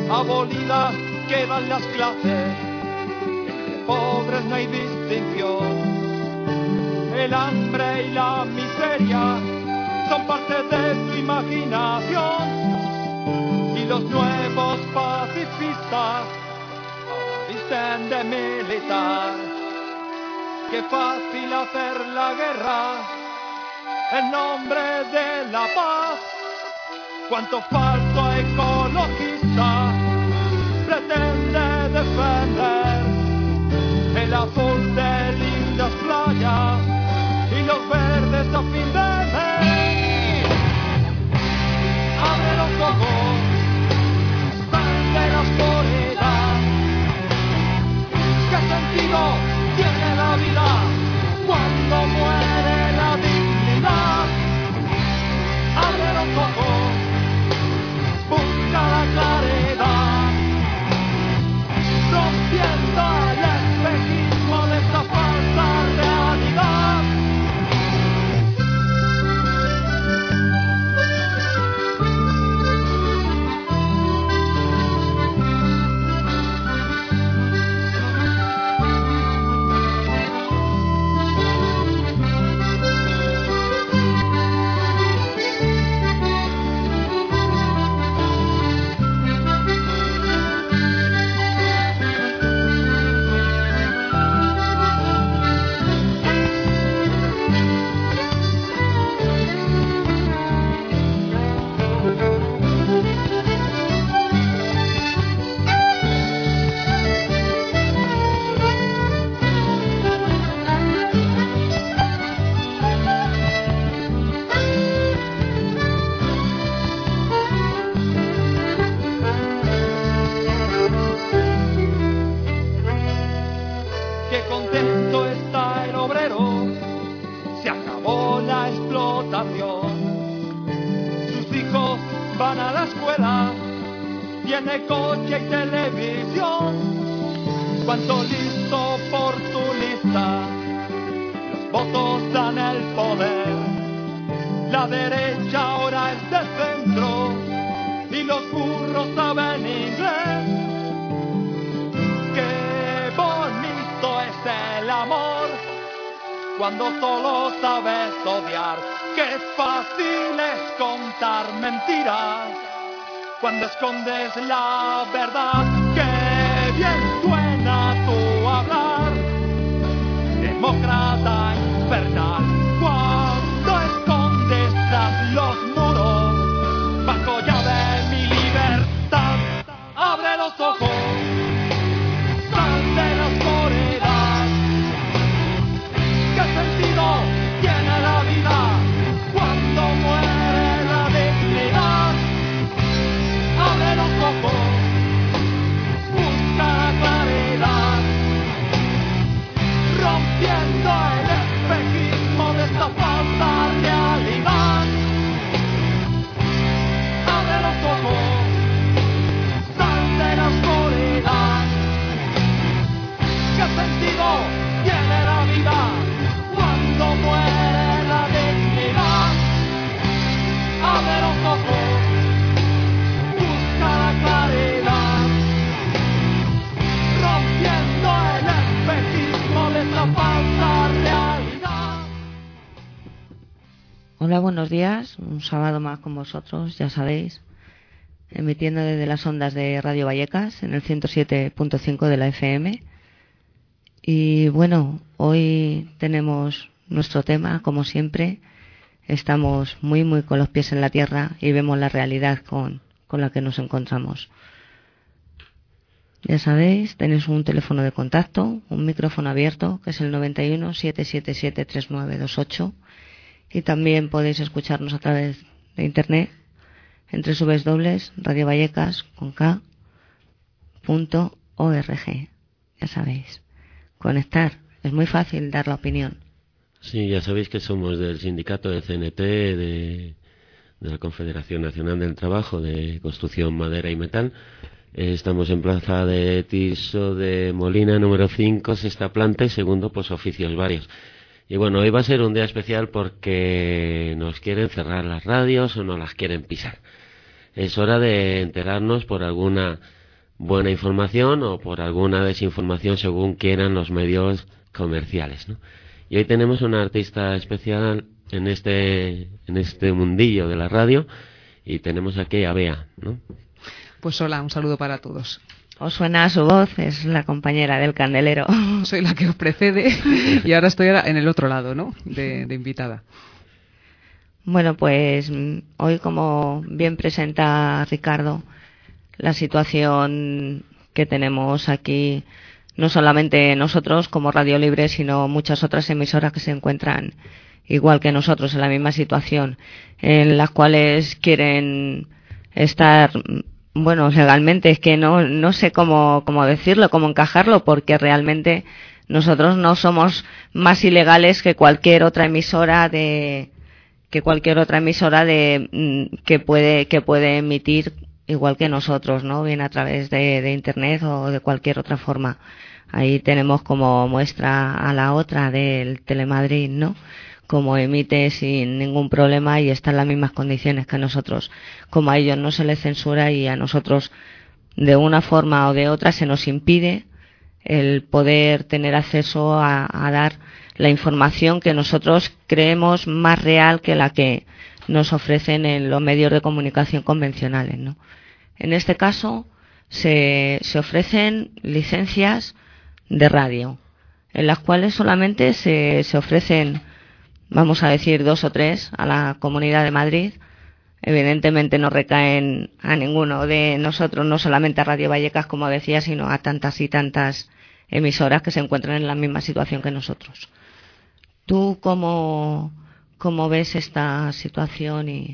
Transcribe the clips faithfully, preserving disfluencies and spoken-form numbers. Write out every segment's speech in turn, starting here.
abolidas quedan las clases, entre pobres no hay distinción. El hambre y la miseria son parte de tu imaginación, y los nuevos pacifistas ahora visten de militar. Qué fácil hacer la guerra en nombre de la paz. Cuánto falso ecologista pretende defender el azul de lindas playas y los verdes a fin de mes. Abre los ojos, sal de la oscuridad. ¿Qué sentido tiene la vida cuando muere la dignidad? Abre los ojos, busca la claridad, rompiendo el espejismo de esta falsa realidad. Tiene coche y televisión, cuánto listo oportunista, los votos dan el poder, la derecha ahora es de centro y los burros saben inglés. Qué bonito es el amor cuando solo sabes odiar, qué fácil es contar mentiras cuando escondes la verdad. Qué bien suena tu hablar, demócrata infernal, cuando escondes tras los muros bajo llave mi libertad. Abre los ojos, sal de la oscuridad. ¿Qué sentido tiene la vida cuando muere la dignidad? Abre los ojos, busca la claridad, rompiendo el espejismo de esta falsa realidad. Abre los ojos, sal de la oscuridad. ¿Qué sentido tiene la vida cuando muere la dignidad? Abre los ojos, la claridad, rompiendo el espejismo de esta falsa realidad. Hola, buenos días, un sábado más con vosotros, ya sabéis, emitiendo desde las ondas de Radio Vallecas en el ciento siete punto cinco de la F M. Y bueno, hoy tenemos nuestro tema, como siempre, estamos muy muy con los pies en la tierra y vemos la realidad con con la que nos encontramos. Ya sabéis, tenéis un teléfono de contacto, un micrófono abierto, que es el noventa y uno, setecientos setenta y siete, treinta y nueve veintiocho, y también podéis escucharnos a través de internet en doble u doble u doble u punto radio vallecas con k punto org. Ya sabéis, conectar, es muy fácil dar la opinión. Sí, ya sabéis que somos del sindicato de C N T, de de la Confederación Nacional del Trabajo de Construcción, Madera y Metal. Eh, estamos en Plaza de Tirso de Molina, número cinco, sexta planta y segundo, pues oficios varios. Y bueno, hoy va a ser un día especial porque nos quieren cerrar las radios o nos las quieren pisar. Es hora de enterarnos por alguna buena información o por alguna desinformación según quieran los medios comerciales, ¿no? Y hoy tenemos una artista especial en este en este mundillo de la radio y tenemos aquí a Bea, ¿no? Pues hola, un saludo para todos. Os suena su voz, es la compañera del candelero. Soy la que os precede y ahora estoy en el otro lado, ¿no? De, de invitada. Bueno, pues hoy, como bien presenta Ricardo, la situación que tenemos aquí, no solamente nosotros como Radio Libre, sino muchas otras emisoras que se encuentran igual que nosotros en la misma situación, en las cuales quieren estar, bueno, legalmente, es que no no sé cómo cómo decirlo, cómo encajarlo, porque realmente nosotros no somos más ilegales que cualquier otra emisora de que cualquier otra emisora de que puede que puede emitir igual que nosotros, ¿no? Bien a través de, de internet o de cualquier otra forma. Ahí tenemos como muestra a la otra del Telemadrid, ¿no? Como emite sin ningún problema y está en las mismas condiciones que nosotros. Como a ellos no se les censura y a nosotros de una forma o de otra se nos impide el poder tener acceso a, a dar la información que nosotros creemos más real que la que nos ofrecen en los medios de comunicación convencionales, ¿no? En este caso se, se ofrecen licencias de radio, en las cuales solamente se, se ofrecen, vamos a decir, dos o tres a la Comunidad de Madrid. Evidentemente no recaen a ninguno de nosotros, no solamente a Radio Vallecas, como decía, sino a tantas y tantas emisoras que se encuentran en la misma situación que nosotros. ¿Tú cómo, cómo ves esta situación y,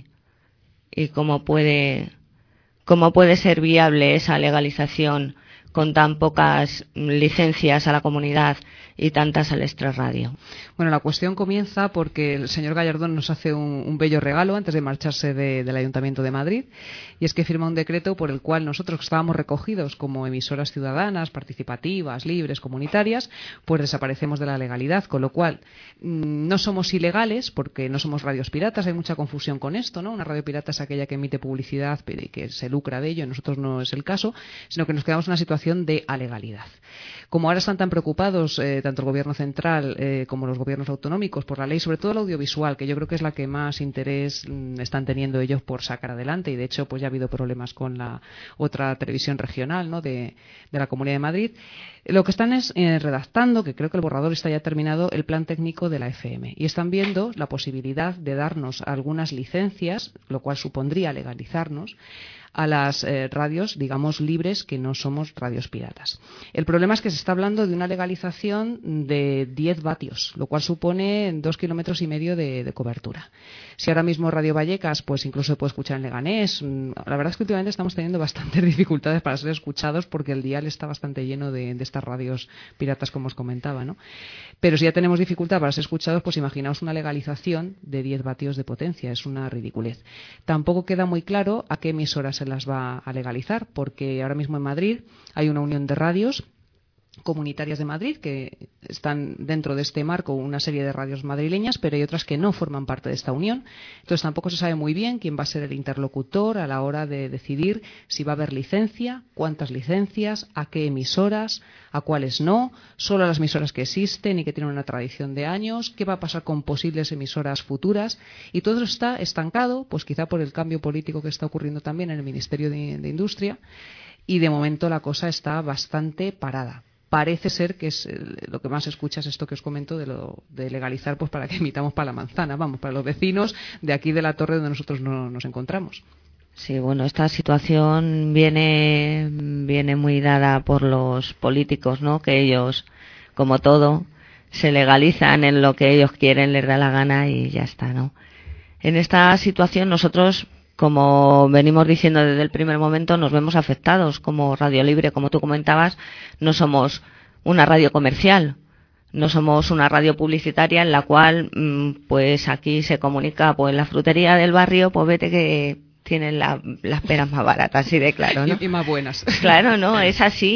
y cómo puede, cómo puede ser viable esa legalización con tan pocas licencias a la comunidad y tantas al extrarradio? Bueno, la cuestión comienza porque el señor Gallardón nos hace un, un bello regalo antes de marcharse de, del Ayuntamiento de Madrid, y es que firma un decreto por el cual nosotros, que estábamos recogidos como emisoras ciudadanas, participativas, libres, comunitarias, pues desaparecemos de la legalidad, con lo cual mmm, no somos ilegales porque no somos radios piratas. Hay mucha confusión con esto, ¿no? Una radio pirata es aquella que emite publicidad y que se lucra de ello. Nosotros no es el caso, sino que nos quedamos en una situación de alegalidad. Como ahora están tan preocupados eh, tanto el gobierno central eh, como los gobiernos autonómicos por la ley, sobre todo el audiovisual, que yo creo que es la que más interés mmm, están teniendo ellos por sacar adelante, y de hecho pues ya ha habido problemas con la otra televisión regional, ¿no? de, de la Comunidad de Madrid. Lo que están es eh, redactando, que creo que el borrador está ya terminado, el plan técnico de la F M, y están viendo la posibilidad de darnos algunas licencias, lo cual supondría legalizarnos a las eh, radios, digamos, libres, que no somos radios piratas. El problema es que se está hablando de una legalización de diez vatios, lo cual supone dos kilómetros y medio de, de cobertura. Si ahora mismo Radio Vallecas, pues incluso se puede escuchar en Leganés, la verdad es que últimamente estamos teniendo bastantes dificultades para ser escuchados porque el dial está bastante lleno de, de estas radios piratas, como os comentaba, ¿no? Pero si ya tenemos dificultad para ser escuchados, pues imaginaos una legalización de diez vatios de potencia, es una ridiculez. Tampoco queda muy claro a qué emisoras se las va a legalizar, porque ahora mismo en Madrid hay una unión de radios comunitarias de Madrid que están dentro de este marco, una serie de radios madrileñas, pero hay otras que no forman parte de esta unión. Entonces tampoco se sabe muy bien quién va a ser el interlocutor a la hora de decidir si va a haber licencia, cuántas licencias, a qué emisoras, a cuáles no, solo a las emisoras que existen y que tienen una tradición de años, qué va a pasar con posibles emisoras futuras, y todo está estancado, pues quizá por el cambio político que está ocurriendo también en el Ministerio de, de Industria, y de momento la cosa está bastante parada. Parece ser que es lo que más escuchas esto que os comento de lo de legalizar, pues para que emitamos para la manzana, vamos, para los vecinos de aquí de la torre donde nosotros no, nos encontramos. Sí, bueno, esta situación viene viene muy dada por los políticos, ¿no? Que ellos, como todo, se legalizan en lo que ellos quieren, les da la gana y ya está, ¿no? En esta situación nosotros, como venimos diciendo desde el primer momento, nos vemos afectados como Radio Libre. Como tú comentabas, no somos una radio comercial, no somos una radio publicitaria en la cual, pues aquí se comunica, pues la frutería del barrio, pues vete que tienen la, las peras más baratas, así de claro, ¿no? Y, y más buenas. Claro, no, es así.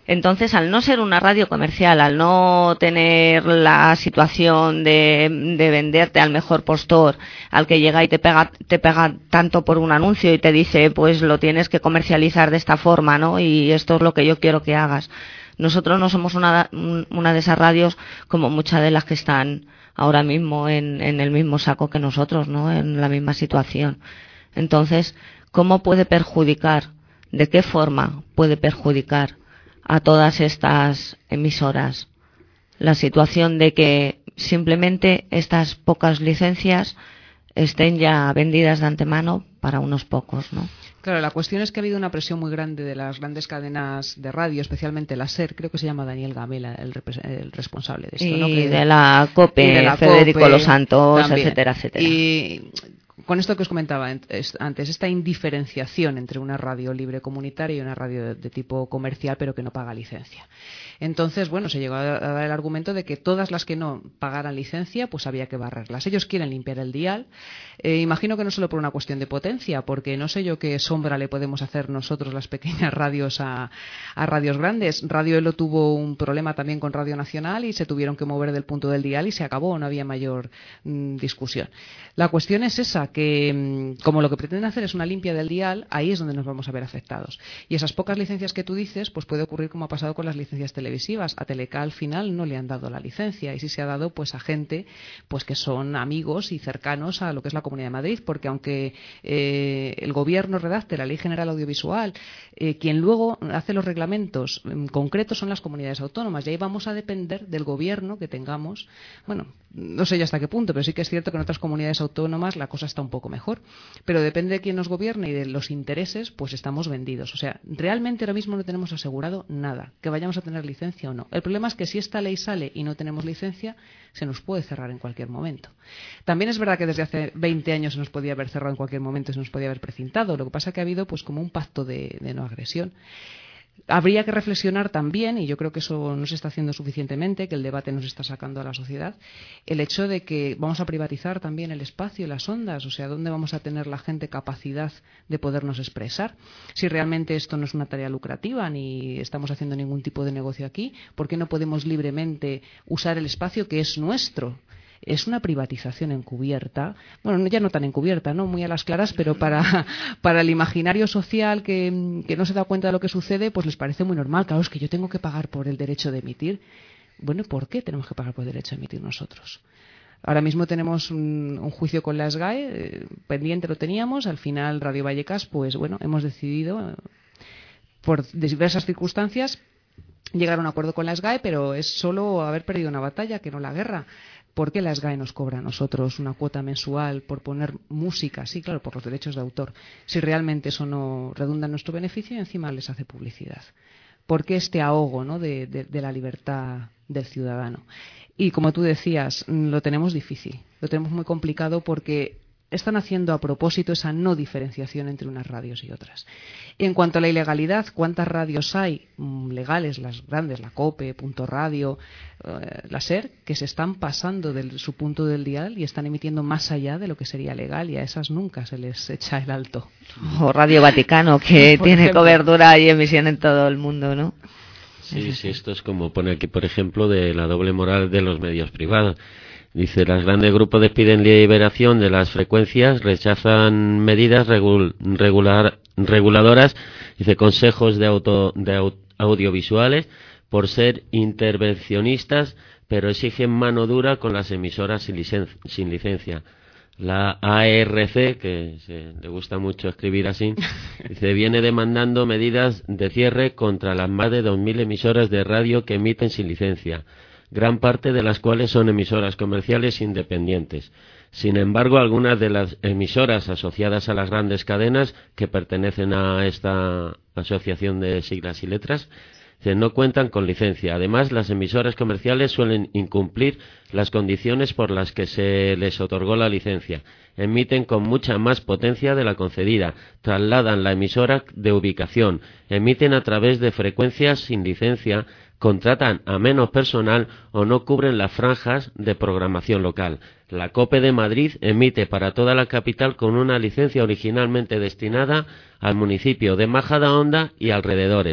Entonces, al no ser una radio comercial, al no tener la situación de, de venderte al mejor postor, al que llega y te pega, te pega tanto por un anuncio y te dice, pues lo tienes que comercializar de esta forma, ¿no? Y esto es lo que yo quiero que hagas. Nosotros no somos una, una de esas radios como muchas de las que están ahora mismo en, en el mismo saco que nosotros, ¿no? En la misma situación. Entonces, ¿cómo puede perjudicar? ¿De qué forma puede perjudicar a todas estas emisoras la situación de que simplemente estas pocas licencias estén ya vendidas de antemano para unos pocos, ¿no? Claro, la cuestión es que ha habido una presión muy grande de las grandes cadenas de radio, especialmente la SER, creo que se llama Daniel Gamela, el, el responsable de esto, y ¿no? Que, de la COPE, y de la Federico COPE Los Santos, también. etcétera, etcétera. Y con esto que os comentaba antes, esta indiferenciación entre una radio libre comunitaria y una radio de tipo comercial, pero que no paga licencia. Entonces, bueno, se llegó a dar el argumento de que todas las que no pagaran licencia, pues había que barrerlas. Ellos quieren limpiar el dial. Eh, imagino que no solo por una cuestión de potencia, porque no sé yo qué sombra le podemos hacer nosotros las pequeñas radios a, a radios grandes. Radio Elo tuvo un problema también con Radio Nacional y se tuvieron que mover del punto del dial y se acabó, no había mayor mmm, discusión. La cuestión es esa, que mmm, como lo que pretenden hacer es una limpia del dial, ahí es donde nos vamos a ver afectados. Y esas pocas licencias que tú dices, pues puede ocurrir como ha pasado con las licencias televisivas. A Teleca al final no le han dado la licencia y sí se ha dado pues a gente pues que son amigos y cercanos a lo que es la Comunidad de Madrid, porque aunque eh, el gobierno redacte la Ley General Audiovisual, eh, quien luego hace los reglamentos eh, concretos son las comunidades autónomas, y ahí vamos a depender del gobierno que tengamos. Bueno, no sé ya hasta qué punto, pero sí que es cierto que en otras comunidades autónomas la cosa está un poco mejor, pero depende de quién nos gobierne y de los intereses, pues estamos vendidos. O sea, realmente ahora mismo no tenemos asegurado nada, que vayamos a tener licencia o no. El problema es que si esta ley sale y no tenemos licencia, se nos puede cerrar en cualquier momento. También es verdad que desde hace veinte años se nos podía haber cerrado en cualquier momento, se nos podía haber precintado. Lo que pasa es que ha habido pues como un pacto de, de no agresión. Habría que reflexionar también, y yo creo que eso no se está haciendo suficientemente, que el debate nos está sacando a la sociedad, el hecho de que vamos a privatizar también el espacio y las ondas, o sea, ¿dónde vamos a tener la gente capacidad de podernos expresar? Si realmente esto no es una tarea lucrativa ni estamos haciendo ningún tipo de negocio aquí, ¿por qué no podemos libremente usar el espacio que es nuestro? Es una privatización encubierta, bueno, ya no tan encubierta, no muy a las claras, pero para, para el imaginario social que, que no se da cuenta de lo que sucede, pues les parece muy normal. Claro, es que yo tengo que pagar por el derecho de emitir. Bueno, ¿por qué tenemos que pagar por el derecho de emitir nosotros? Ahora mismo tenemos un, un juicio con la SGAE, eh, pendiente lo teníamos, al final Radio Vallecas, pues bueno, hemos decidido, eh, por diversas circunstancias, llegar a un acuerdo con la SGAE, pero es solo haber perdido una batalla, que no la guerra. ¿Por qué la SGAE nos cobra a nosotros una cuota mensual por poner música? Sí, claro, por los derechos de autor. Si realmente eso no redunda en nuestro beneficio y encima les hace publicidad. ¿Por qué este ahogo, ¿no? de, de, de la libertad del ciudadano? Y como tú decías, lo tenemos difícil, lo tenemos muy complicado porque están haciendo a propósito esa no diferenciación entre unas radios y otras. En cuanto a la ilegalidad, ¿cuántas radios hay mm, legales, las grandes, la COPE, Punto Radio, eh, la SER, que se están pasando de su punto del dial y están emitiendo más allá de lo que sería legal, y a esas nunca se les echa el alto? O Radio Vaticano, que tiene ejemplo. Cobertura y emisión en todo el mundo, ¿no? Sí, sí, esto es como pone aquí, por ejemplo, de la doble moral de los medios privados. Dice, los grandes grupos piden liberación de las frecuencias, rechazan medidas regul, regular, reguladoras, dice, consejos de, auto, de au, audiovisuales por ser intervencionistas, pero exigen mano dura con las emisoras sin, licen, sin licencia. La A R C, que se, le gusta mucho escribir así, dice, viene demandando medidas de cierre contra las más de dos mil emisoras de radio que emiten sin licencia, gran parte de las cuales son emisoras comerciales independientes. Sin embargo, algunas de las emisoras asociadas a las grandes cadenas que pertenecen a esta asociación de siglas y letras no cuentan con licencia. Además, las emisoras comerciales suelen incumplir las condiciones por las que se les otorgó la licencia. Emiten con mucha más potencia de la concedida, trasladan la emisora de ubicación, emiten a través de frecuencias sin licencia, contratan a menos personal o no cubren las franjas de programación local. La COPE de Madrid emite para toda la capital con una licencia originalmente destinada al municipio de Majadahonda y alrededores.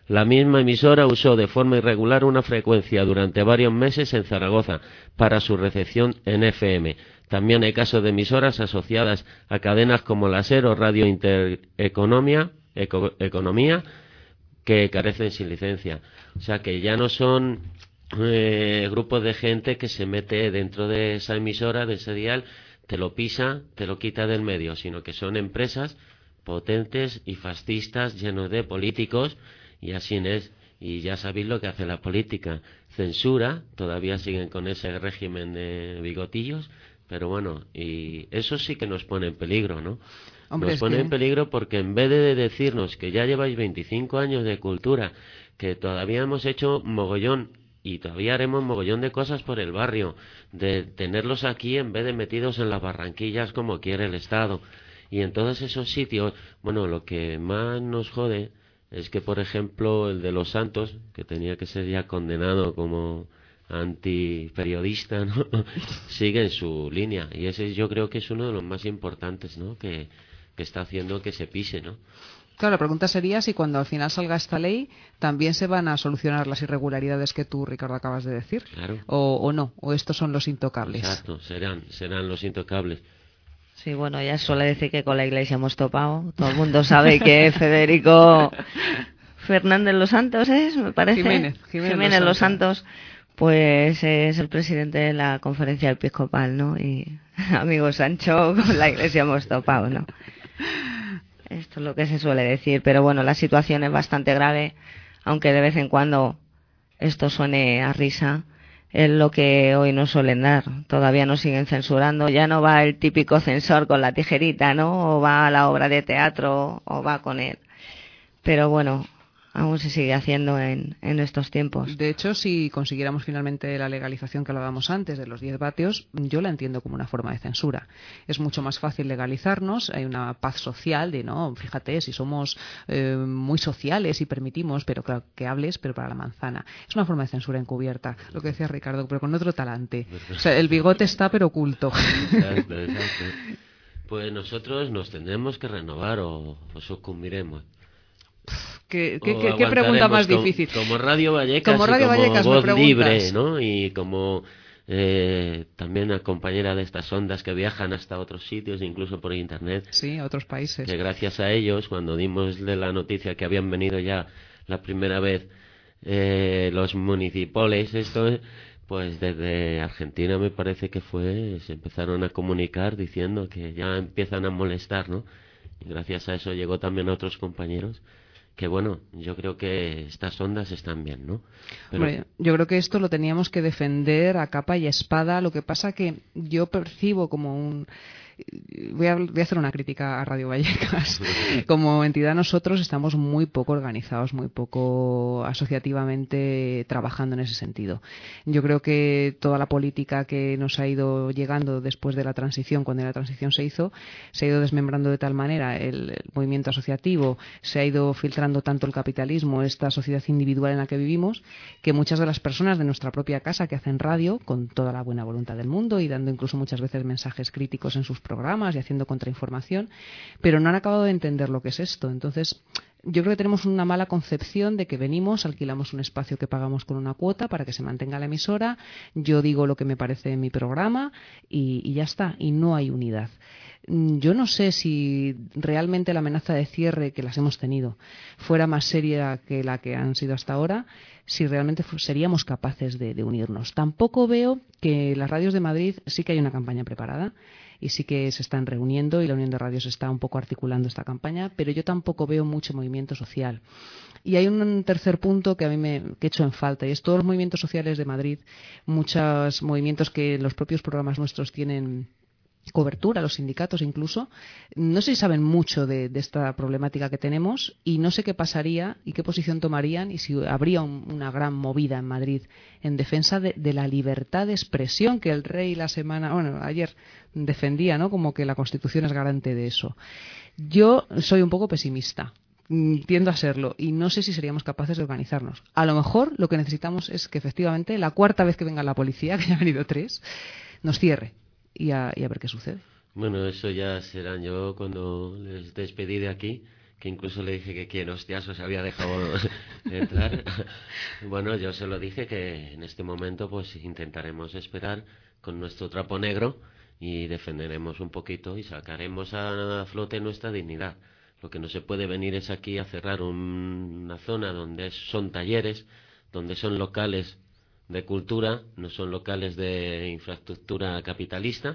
La misma emisora usó de forma irregular una frecuencia durante varios meses en Zaragoza para su recepción en F M. También hay casos de emisoras asociadas a cadenas como la SER o Radio Intereconomía Eco, Economía, que carecen sin licencia. O sea que ya no son eh, grupos de gente que se mete dentro de esa emisora, de ese dial, te lo pisa, te lo quita del medio, sino que son empresas potentes y fascistas, llenos de políticos, y así es. Y ya sabéis lo que hace la política: censura, todavía siguen con ese régimen de bigotillos, pero bueno, y eso sí que nos pone en peligro, ¿no? Hombre, nos pone que... en peligro porque en vez de decirnos que ya lleváis veinticinco años de cultura, que todavía hemos hecho mogollón y todavía haremos mogollón de cosas por el barrio, de tenerlos aquí en vez de metidos en las barranquillas como quiere el Estado. Y en todos esos sitios, bueno, lo que más nos jode es que, por ejemplo, el de Los Santos, que tenía que ser ya condenado como antiperiodista, ¿no? sigue en su línea. Y ese yo creo que es uno de los más importantes, ¿no? Que, que está haciendo que se pise, ¿no? Claro, la pregunta sería si cuando al final salga esta ley también se van a solucionar las irregularidades que tú, Ricardo, acabas de decir. Claro. O, o no, o estos son los intocables. Exacto, serán, serán los intocables. Sí, bueno, ya suele decir que con la Iglesia hemos topado. Todo el mundo sabe que Federico Fernández Los Santos es, me parece. Jiménez, Jiménez, Jiménez Los Los Santos. Santos, pues es el presidente de la Conferencia Episcopal, ¿no? Y amigo Sancho, con la Iglesia hemos topado, ¿no? Esto es lo que se suele decir, pero bueno, la situación es bastante grave, aunque de vez en cuando esto suene a risa. Es lo que hoy nos suelen dar. Todavía nos siguen censurando. Ya no va el típico censor con la tijerita, ¿no? O va a la obra de teatro, o va con él. Pero bueno, aún se sigue haciendo en, en estos tiempos. De hecho, si consiguiéramos finalmente la legalización que hablábamos antes de los diez vatios, yo la entiendo como una forma de censura. Es mucho más fácil legalizarnos, hay una paz social de, no, fíjate, si somos eh, muy sociales y permitimos, pero claro, que hables, pero para la manzana. Es una forma de censura encubierta, lo que decía Ricardo, pero con otro talante. O sea, el bigote está, pero oculto. Exacto, exacto. Pues nosotros nos tendremos que renovar o, o sucumbiremos. ¿Qué, qué, qué, ¿Qué pregunta más como, difícil? Como Radio Vallecas, como Radio y como Vallecas voz me libre, ¿no? Y como eh, también la compañera de estas ondas que viajan hasta otros sitios, incluso por internet. Sí, a otros países. Que gracias a ellos, cuando dimos la noticia que habían venido ya la primera vez eh, los municipales, esto, pues desde Argentina me parece que fue, se empezaron a comunicar diciendo que ya empiezan a molestar, ¿no? Y gracias a eso llegó también a otros compañeros. Que bueno, yo creo que estas ondas están bien, ¿no? Pero... Bueno, yo creo que esto lo teníamos que defender a capa y espada. Lo que pasa que yo percibo como un... Voy a, voy a hacer una crítica a Radio Vallecas. Como entidad nosotros estamos muy poco organizados, muy poco asociativamente trabajando en ese sentido. Yo creo que toda la política que nos ha ido llegando después de la transición, cuando la transición se hizo, se ha ido desmembrando de tal manera el, el movimiento asociativo, se ha ido filtrando tanto el capitalismo, esta sociedad individual en la que vivimos, que muchas de las personas de nuestra propia casa que hacen radio, con toda la buena voluntad del mundo y dando incluso muchas veces mensajes críticos en sus programas y haciendo contrainformación, pero no han acabado de entender lo que es esto. Entonces, yo creo que tenemos una mala concepción de que venimos, alquilamos un espacio que pagamos con una cuota para que se mantenga la emisora, yo digo lo que me parece en mi programa y, y ya está, y no hay unidad. Yo no sé si realmente la amenaza de cierre que las hemos tenido fuera más seria que la que han sido hasta ahora, si realmente seríamos capaces de, de unirnos. Tampoco veo que las radios de Madrid, sí que hay una campaña preparada y sí que se están reuniendo y la Unión de Radios está un poco articulando esta campaña, pero yo tampoco veo mucho movimiento social. Y hay un tercer punto que a mí me que echo en falta, y es todos los movimientos sociales de Madrid, muchos movimientos que los propios programas nuestros tienen cobertura, los sindicatos incluso, no sé si saben mucho de, de esta problemática que tenemos y no sé qué pasaría y qué posición tomarían y si habría un, una gran movida en Madrid en defensa de, de la libertad de expresión que el rey la semana, bueno, ayer defendía, ¿no? Como que la Constitución es garante de eso. Yo soy un poco pesimista, tiendo a serlo y no sé si seríamos capaces de organizarnos. A lo mejor lo que necesitamos es que efectivamente la cuarta vez que venga la policía, que ya ha venido tres, nos cierre. Y a, y a ver qué sucede. Bueno, eso ya serán yo cuando les despedí de aquí, que incluso le dije que quién hostias os había dejado entrar. Bueno, yo se lo dije que en este momento pues intentaremos esperar con nuestro trapo negro y defenderemos un poquito y sacaremos a flote nuestra dignidad. Lo que no se puede venir es aquí a cerrar un, una zona donde son talleres, donde son locales de cultura, no son locales de infraestructura capitalista,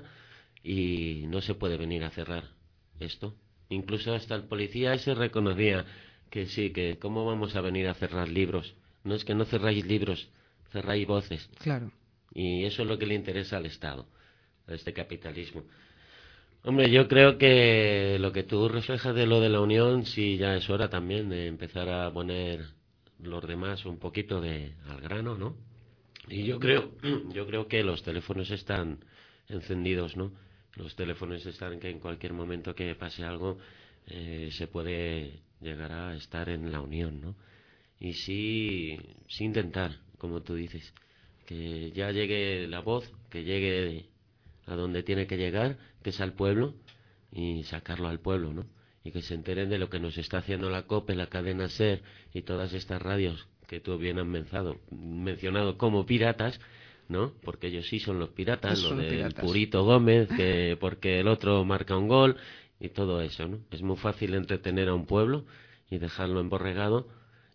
y no se puede venir a cerrar esto. Incluso hasta el policía ese reconocía que sí, que cómo vamos a venir a cerrar libros. No es que no cerráis libros, cerráis voces. Claro. Y eso es lo que le interesa al Estado, a este capitalismo. Hombre, yo creo que lo que tú reflejas de lo de la unión, sí, ya es hora también de empezar a poner los demás un poquito de al grano, ¿no? Y yo creo, yo creo que los teléfonos están encendidos, ¿no? Los teléfonos están que en cualquier momento que pase algo eh, se puede llegar a estar en la unión, ¿no? Y sí, sí intentar, como tú dices, que ya llegue la voz, que llegue a donde tiene que llegar, que es al pueblo, y sacarlo al pueblo, ¿no? Y que se enteren de lo que nos está haciendo la COPE, la cadena SER y todas estas radios que tú bien has mencionado, mencionado como piratas, ¿no? Porque ellos sí son los piratas, lo del piratas. Purito Gómez, que porque el otro marca un gol y todo eso, ¿no? Es muy fácil entretener a un pueblo y dejarlo emborregado,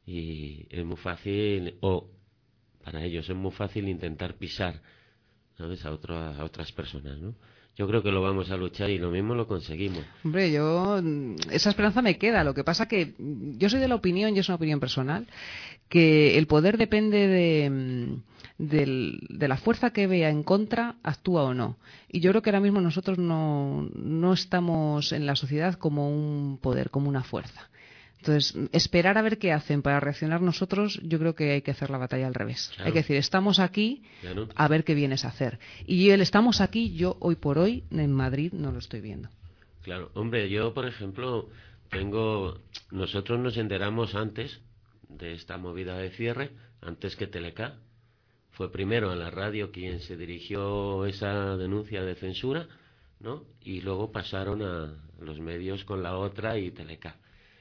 y es muy fácil, o para ellos es muy fácil intentar pisar, ¿sabes?, a, otro, a otras personas, ¿no? Yo creo que lo vamos a luchar y lo mismo lo conseguimos. Hombre, yo esa esperanza me queda. Lo que pasa que yo soy de la opinión, y es una opinión personal, que el poder depende de, de, de la fuerza que vea en contra, actúa o no. Y yo creo que ahora mismo nosotros no, no estamos en la sociedad como un poder, como una fuerza. Entonces, esperar a ver qué hacen para reaccionar nosotros, yo creo que hay que hacer la batalla al revés. Claro. Hay que decir, estamos aquí, claro, a ver qué vienes a hacer. Y el estamos aquí, yo hoy por hoy, en Madrid, no lo estoy viendo. Claro, hombre, yo, por ejemplo, tengo... Nosotros nos enteramos antes de esta movida de cierre, antes que Teleca. Fue primero a la radio quien se dirigió esa denuncia de censura, ¿no? Y luego pasaron a los medios con la otra y Teleca.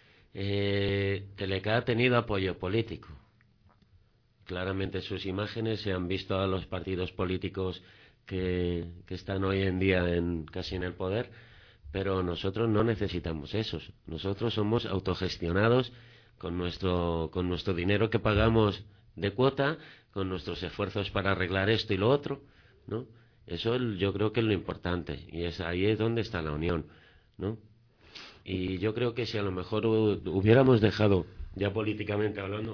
Eh, Teleca ha tenido apoyo político. Claramente sus imágenes se han visto a los partidos políticos que, que están hoy en día en, casi en el poder, pero nosotros no necesitamos esos. Nosotros somos autogestionados con nuestro, con nuestro dinero que pagamos de cuota, con nuestros esfuerzos para arreglar esto y lo otro, ¿no? Eso yo creo que es lo importante, y es ahí es donde está la unión, ¿no? Y yo creo que si a lo mejor hubiéramos dejado, ya políticamente hablando,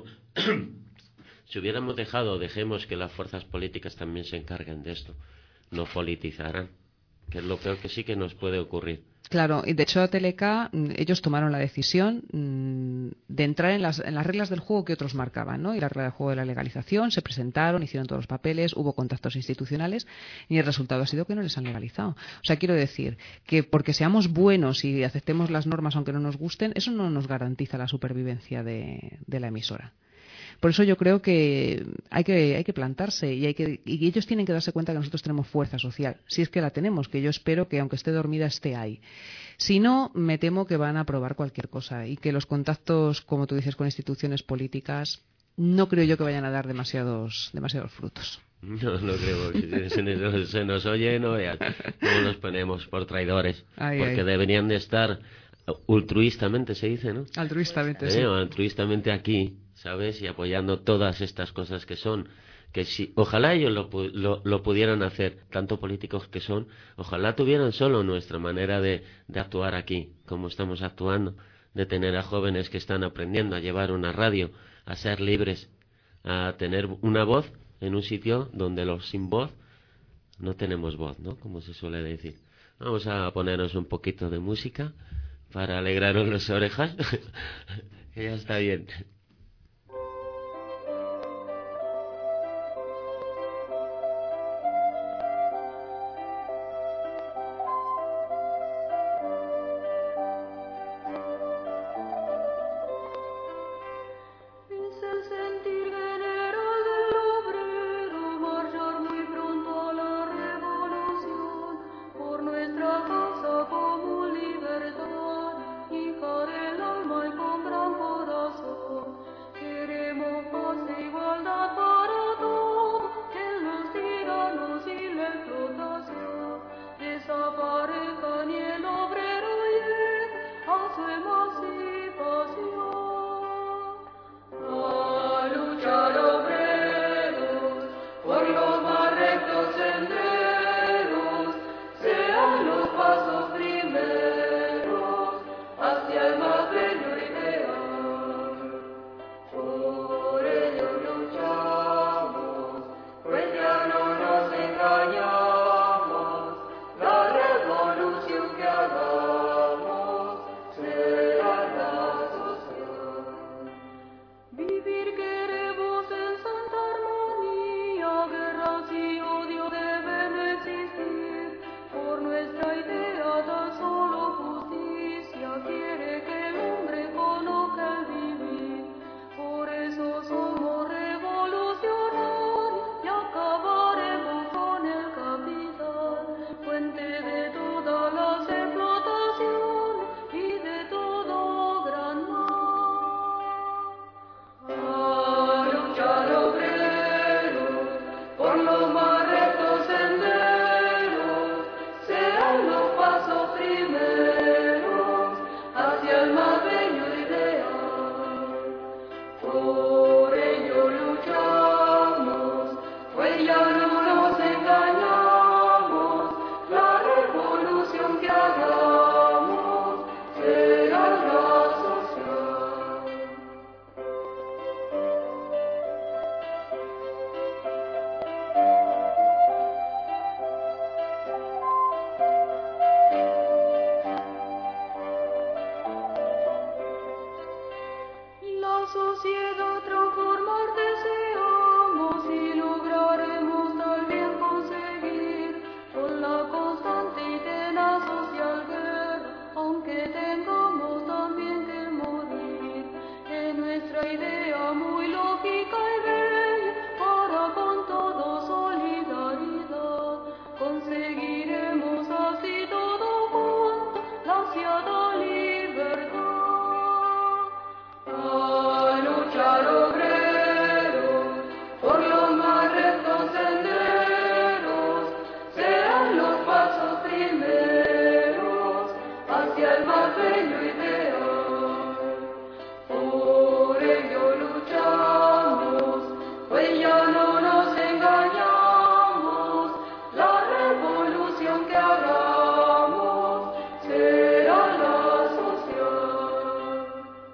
si hubiéramos dejado, dejemos que las fuerzas políticas también se encarguen de esto, no politizaran, que es lo peor que sí que nos puede ocurrir. Claro, y de hecho a Teleca ellos tomaron la decisión mmm, de entrar en las, en las reglas del juego que otros marcaban, ¿no? Y la regla del juego de la legalización, se presentaron, hicieron todos los papeles, hubo contactos institucionales y el resultado ha sido que no les han legalizado. O sea, quiero decir que porque seamos buenos y aceptemos las normas aunque no nos gusten, eso no nos garantiza la supervivencia de, de la emisora. Por eso yo creo que hay que hay que plantarse y hay que y ellos tienen que darse cuenta que nosotros tenemos fuerza social, si es que la tenemos, que yo espero que aunque esté dormida esté ahí. Si no, me temo que van a aprobar cualquier cosa y que los contactos, como tú dices, con instituciones políticas, no creo yo que vayan a dar demasiados demasiados frutos. No, no creo que se nos, se nos oye, no veas cómo nos ponemos por traidores, ay, porque ay. Deberían de estar altruistamente, se dice, ¿no? Altruistamente, ¿Eh? sí. Altruistamente aquí, ¿sabes? Y apoyando todas estas cosas que son, que si, ojalá ellos lo, lo, lo pudieran hacer, tanto políticos que son, ojalá tuvieran solo nuestra manera de, de actuar aquí, como estamos actuando, de tener a jóvenes que están aprendiendo a llevar una radio, a ser libres, a tener una voz en un sitio donde los sin voz no tenemos voz, ¿no? Como se suele decir. Vamos a ponernos un poquito de música para alegraros las orejas, que ya está bien. Nuestra causa como libertad, hija del alma y sociedad transformar deseamos y lograremos tal bien conseguir con la constante y tenaz social guerra, aunque tengamos también que morir en nuestra idea muy lógica y bella, para con todo solidaridad conseguiremos así todo junto la ansiada libertad. A luchar obreros por los más rectos senderos, sean los pasos primeros hacia el más bello ideal. Por ello luchamos, pues ya no nos engañamos, la revolución que hagamos será la social.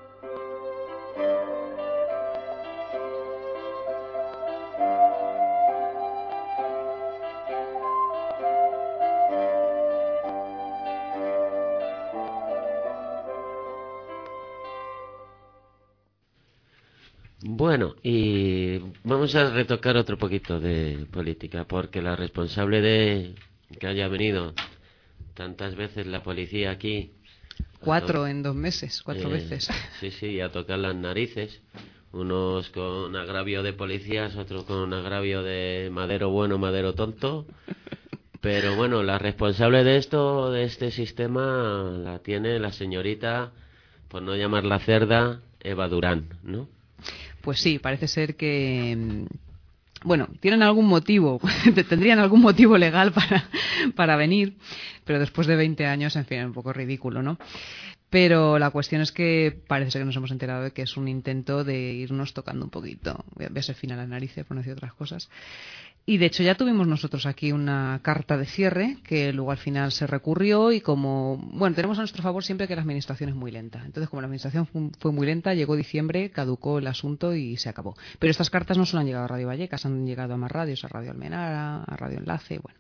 Bueno, y vamos a retocar otro poquito de política, porque la responsable de que haya venido tantas veces la policía aquí... a Cuatro to- en dos meses, cuatro eh, veces. Sí, sí, a tocar las narices, unos con agravio de policías, otros con agravio de madero bueno, madero tonto, pero bueno, la responsable de esto, de este sistema, la tiene la señorita, por no llamarla cerda, Eva Durán, ¿no? Pues sí, parece ser que, mm, bueno, tienen algún motivo, tendrían algún motivo legal para, para venir, pero después de veinte años, en fin, es un poco ridículo, ¿no? Pero la cuestión es que parece ser que nos hemos enterado de que es un intento de irnos tocando un poquito, ves fin a las narices, por no decir otras cosas. Y de hecho ya tuvimos nosotros aquí una carta de cierre que luego al final se recurrió y como, bueno, tenemos a nuestro favor siempre que la administración es muy lenta. Entonces como la administración fu- fue muy lenta, llegó diciembre, caducó el asunto y se acabó. Pero estas cartas no solo han llegado a Radio Vallecas, han llegado a más radios, a Radio Almenara, a Radio Enlace, bueno.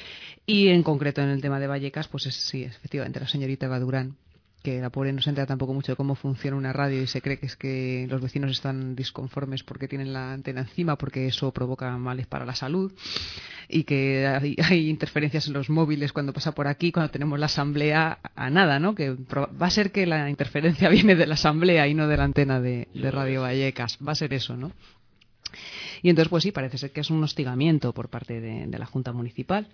Y en concreto en el tema de Vallecas, pues es, sí, efectivamente, la señorita Eva Durán, que la pobre no se entera tampoco mucho de cómo funciona una radio y se cree que es que los vecinos están disconformes porque tienen la antena encima, porque eso provoca males para la salud y que hay, hay interferencias en los móviles cuando pasa por aquí, cuando tenemos la asamblea, a nada, ¿no? Que pro- va a ser que la interferencia viene de la asamblea y no de la antena de, de Radio Vallecas, va a ser eso, ¿no? Y entonces, pues sí, parece ser que es un hostigamiento por parte de, de la Junta Municipal.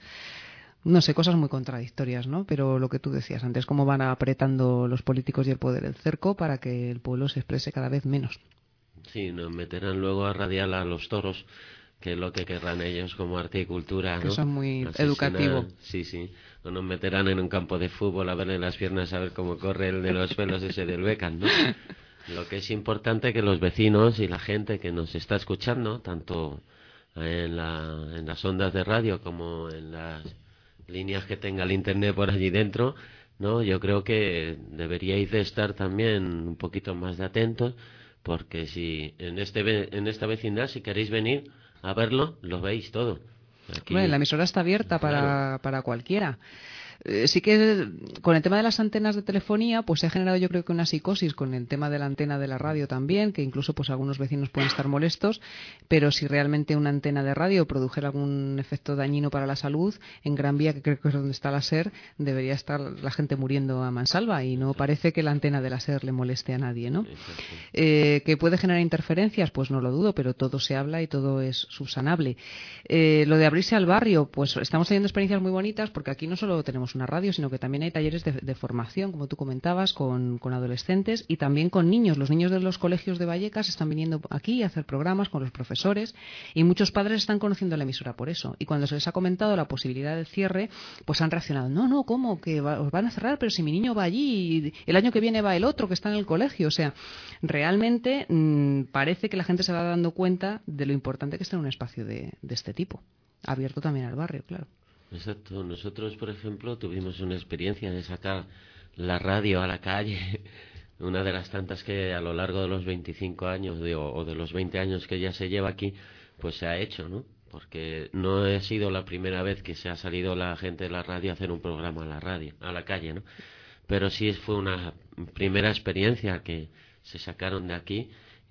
No sé, cosas muy contradictorias, ¿no? Pero lo que tú decías antes, cómo van apretando los políticos y el poder el cerco para que el pueblo se exprese cada vez menos. Sí, nos meterán luego a radial a los toros, que es lo que querrán ellos como arte y cultura, ¿no? Eso es muy Asesinar, educativo. Sí, sí. O nos meterán en un campo de fútbol a verle las piernas a ver cómo corre el de los pelos ese del Beckham, ¿no? Lo que es importante que los vecinos y la gente que nos está escuchando, tanto en, la, en las ondas de radio como en las líneas que tenga el internet por allí dentro, ¿no? Yo creo que deberíais de estar también un poquito más de atentos, porque si en este ve- en esta vecindad, si queréis venir a verlo, lo veis todo. Aquí, Bueno, la emisora está abierta para, Claro. para cualquiera. Eh, sí que con el tema de las antenas de telefonía, pues se ha generado yo creo que una psicosis con el tema de la antena de la radio también, que incluso pues algunos vecinos pueden estar molestos, pero si realmente una antena de radio produjera algún efecto dañino para la salud, en Gran Vía, que creo que es donde está la SER, debería estar la gente muriendo a mansalva y no parece que la antena de la SER le moleste a nadie, ¿no? Exacto. Eh, ¿Que puede generar interferencias? Pues no lo dudo, pero todo se habla y todo es subsanable. Eh, lo de abrirse al barrio, pues estamos teniendo experiencias muy bonitas porque aquí no solo tenemos una radio, sino que también hay talleres de, de formación, como tú comentabas, con, con adolescentes y también con niños. Los niños de los colegios de Vallecas están viniendo aquí a hacer programas con los profesores y muchos padres están conociendo la emisora por eso. Y cuando se les ha comentado la posibilidad del cierre, pues han reaccionado. No, no, ¿cómo? Que va, os van a cerrar, pero si mi niño va allí y el año que viene va el otro que está en el colegio. O sea, realmente mmm, parece que la gente se va dando cuenta de lo importante que es tener un espacio de, de este tipo. Abierto también al barrio, claro. Exacto. Nosotros, por ejemplo, tuvimos una experiencia de sacar la radio a la calle, una de las tantas que a lo largo de los veinticinco años digo, o de los veinte años que ya se lleva aquí, pues se ha hecho, ¿no? Porque no ha sido la primera vez que se ha salido la gente de la radio a hacer un programa a la radio, a la calle, ¿no? Pero sí fue una primera experiencia que se sacaron de aquí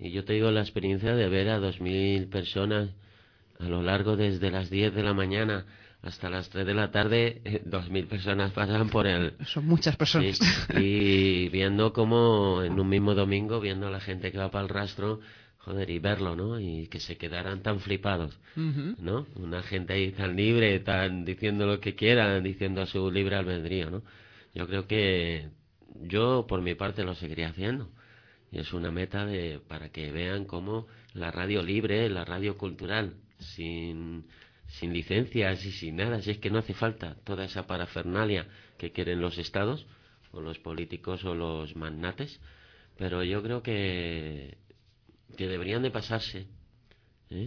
Y yo te digo la experiencia de ver a dos mil personas a lo largo desde las diez de la mañana hasta las tres de la tarde, eh, dos mil personas pasan por el... Son muchas personas. Sí, y viendo como en un mismo domingo, viendo a la gente que va para el rastro, joder, y verlo, ¿no? Y que se quedaran tan flipados, Uh-huh. ¿no? Una gente ahí tan libre, tan diciendo lo que quieran, diciendo a su libre albedrío, ¿no? Yo creo que yo, por mi parte, lo seguiría haciendo. Y es una meta de para que vean cómo la radio libre, la radio cultural, sin... sin licencias y sin nada, si es que no hace falta toda esa parafernalia que quieren los estados o los políticos o los magnates, pero yo creo que que deberían de pasarse, ¿eh?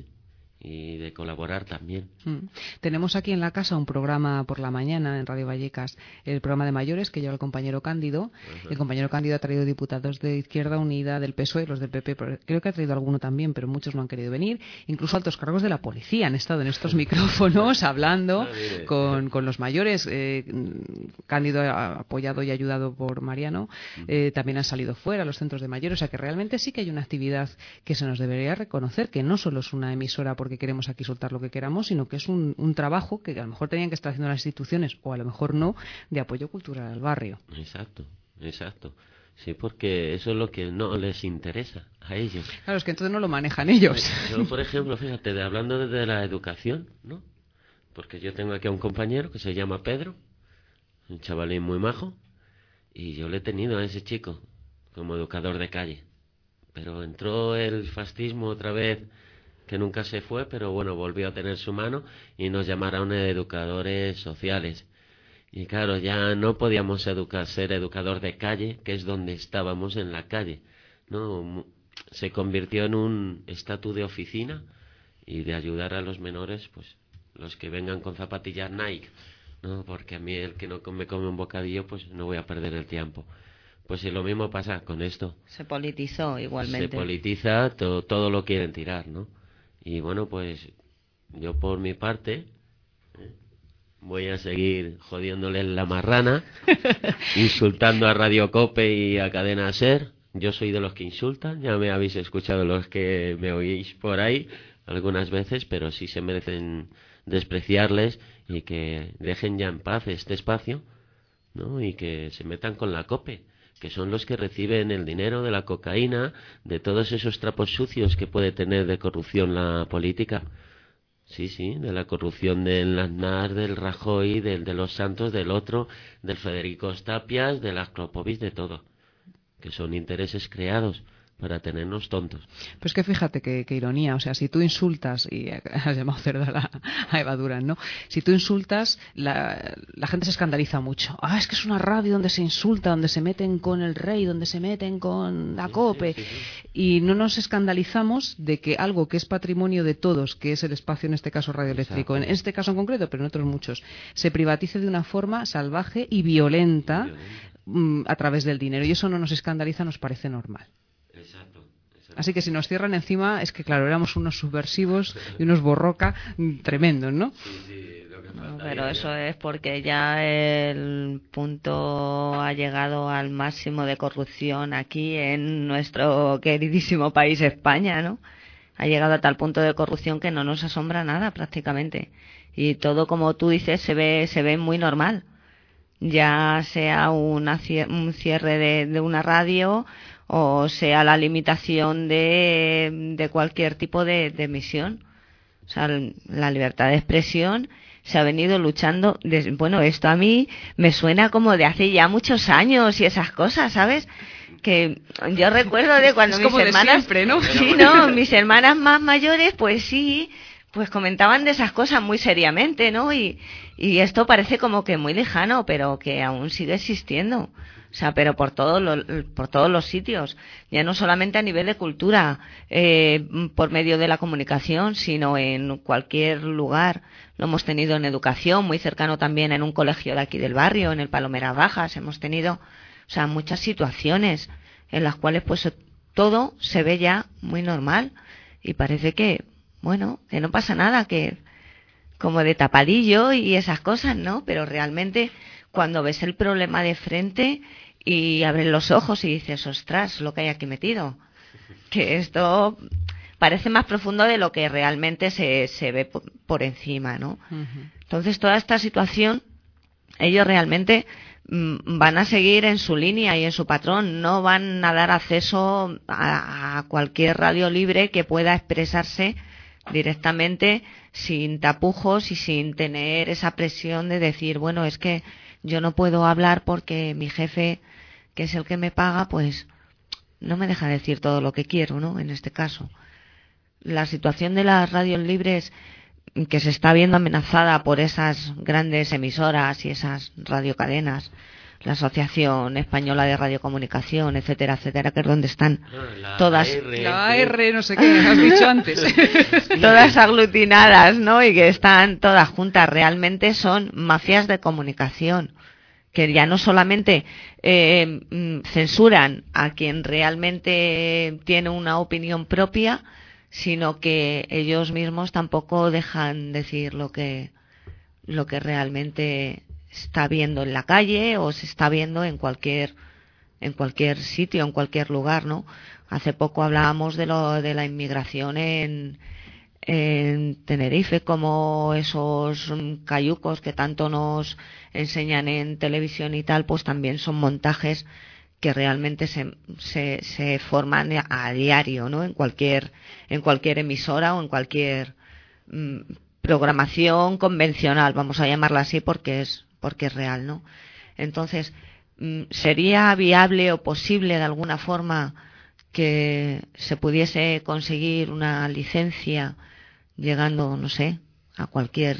Y de colaborar también. Mm. Tenemos aquí en la casa un programa por la mañana en Radio Vallecas, el programa de mayores que lleva el compañero Cándido. Ajá. El compañero Cándido ha traído diputados de Izquierda Unida, del P S O E y los del P P. Creo que ha traído alguno también, pero muchos no han querido venir. Incluso altos cargos de la policía han estado en estos micrófonos hablando Ah, mire. con, con los mayores. Eh, Cándido, apoyado y ayudado por Mariano, eh, también han salido fuera los centros de mayores. O sea que realmente sí que hay una actividad que se nos debería reconocer, que no solo es una emisora porque queremos aquí soltar lo que queramos, sino que es un, un trabajo que a lo mejor tenían que estar haciendo las instituciones, o a lo mejor no, de apoyo cultural al barrio. Exacto, exacto. Sí, porque eso es lo que no les interesa a ellos. Claro, es que entonces no lo manejan ellos. Yo, por ejemplo, fíjate, de, hablando desde la educación, ¿no? Porque yo tengo aquí a un compañero que se llama Pedro, un chavalín muy majo, y yo le he tenido a ese chico como educador de calle. Pero entró el fascismo otra vez, que nunca se fue, pero bueno, volvió a tener su mano y nos llamaron educadores sociales. Y claro, ya no podíamos educar, ser educador de calle, que es donde estábamos en la calle, ¿no? Se convirtió en un estatus de oficina y de ayudar a los menores, pues los que vengan con zapatillas Nike, ¿no? Porque a mí el que no me come un bocadillo, pues no voy a perder el tiempo. Pues si lo mismo pasa con esto. Se politizó igualmente. Se politiza, to, todo lo quieren tirar, ¿no? Y bueno, pues yo por mi parte ¿eh? voy a seguir jodiéndoles la marrana, insultando a Radio Cope y a Cadena Ser. Yo soy de los que insultan, ya me habéis escuchado los que me oís por ahí algunas veces, pero sí se merecen despreciarles y que dejen ya en paz este espacio, ¿no? Y que se metan con la Cope, que son los que reciben el dinero de la cocaína, de todos esos trapos sucios que puede tener de corrupción la política. Sí, sí, de la corrupción del Aznar, del Rajoy, del de los Santos, del otro, del Federico Tapias, de las Clopovis, de todo. Que son intereses creados para tenernos tontos. Pues que fíjate qué ironía, o sea, si tú insultas, y has llamado cerda a, la, a Eva Durán, ¿no? Si tú insultas, la, la gente se escandaliza mucho. Ah, es que es una radio donde se insulta, donde se meten con el rey, donde se meten con la Cope. Sí, sí, sí. Y no nos escandalizamos de que algo que es patrimonio de todos, que es el espacio, en este caso radioeléctrico, en este caso en concreto, pero en otros muchos, se privatice de una forma salvaje y violenta, Violenta. mm, a través del dinero. Y eso no nos escandaliza, nos parece normal. Exacto, exacto. Así que si nos cierran encima, es que claro, éramos unos subversivos y unos borroca mm, tremendos, ¿no? Sí, sí, lo que No, faltaría pero ya. eso es porque ya el punto ha llegado al máximo de corrupción aquí en nuestro queridísimo país España, ¿no? Ha llegado a tal punto de corrupción que no nos asombra nada prácticamente. Y todo, como tú dices, se ve se ve muy normal. Ya sea una, un cierre de, de una radio o sea la limitación de, de cualquier tipo de, de emisión. O sea, la libertad de expresión se ha venido luchando. Desde, bueno, esto a mí me suena como de hace ya muchos años y esas cosas, ¿sabes? Que yo recuerdo de cuando es mis como de hermanas, siempre, ¿no? sí, no, mis hermanas más mayores, pues sí, pues comentaban de esas cosas muy seriamente, ¿no? Y, y esto parece como que muy lejano, pero que aún sigue existiendo. O sea, pero por todos los, por todos los sitios, ya no solamente a nivel de cultura, eh, por medio de la comunicación, sino en cualquier lugar. Lo hemos tenido en educación, muy cercano también en un colegio de aquí del barrio, en el Palomeras Bajas. Hemos tenido, o sea, muchas situaciones en las cuales pues todo se ve ya muy normal y parece que, bueno, que no pasa nada, que como de tapadillo y esas cosas, ¿no? Pero realmente cuando ves el problema de frente y abres los ojos y dices, ostras, lo que hay aquí metido. que esto parece más profundo de lo que realmente se, se ve por, por encima, ¿no? Uh-huh. Entonces, toda esta situación, ellos realmente mmm, van a seguir en su línea y en su patrón, no van a dar acceso a, a cualquier radio libre que pueda expresarse directamente sin tapujos y sin tener esa presión de decir, bueno, es que yo no puedo hablar porque mi jefe, que es el que me paga, pues no me deja decir todo lo que quiero, ¿no? En este caso. La situación de las radios libres, que se está viendo amenazada por esas grandes emisoras y esas radiocadenas, la Asociación Española de Radiocomunicación, etcétera, etcétera, que es donde están la todas... A R, La A R, no sé qué, has dicho antes. todas aglutinadas, ¿no? Y que están todas juntas. Realmente son mafias de comunicación, que ya no solamente eh, censuran a quien realmente tiene una opinión propia, sino que ellos mismos tampoco dejan decir lo que lo que realmente está viendo en la calle o se está viendo en cualquier en cualquier sitio, en cualquier lugar, ¿no? Hace poco hablábamos de lo de la inmigración en en Tenerife, como esos cayucos que tanto nos enseñan en televisión y tal, pues también son montajes que realmente se, se, se forman a diario, ¿no? En cualquier, en cualquier emisora o en cualquier mmm, programación convencional, vamos a llamarla así porque es, porque es real, ¿no? Entonces, mmm, ¿sería viable o posible de alguna forma que se pudiese conseguir una licencia llegando, no sé, a cualquier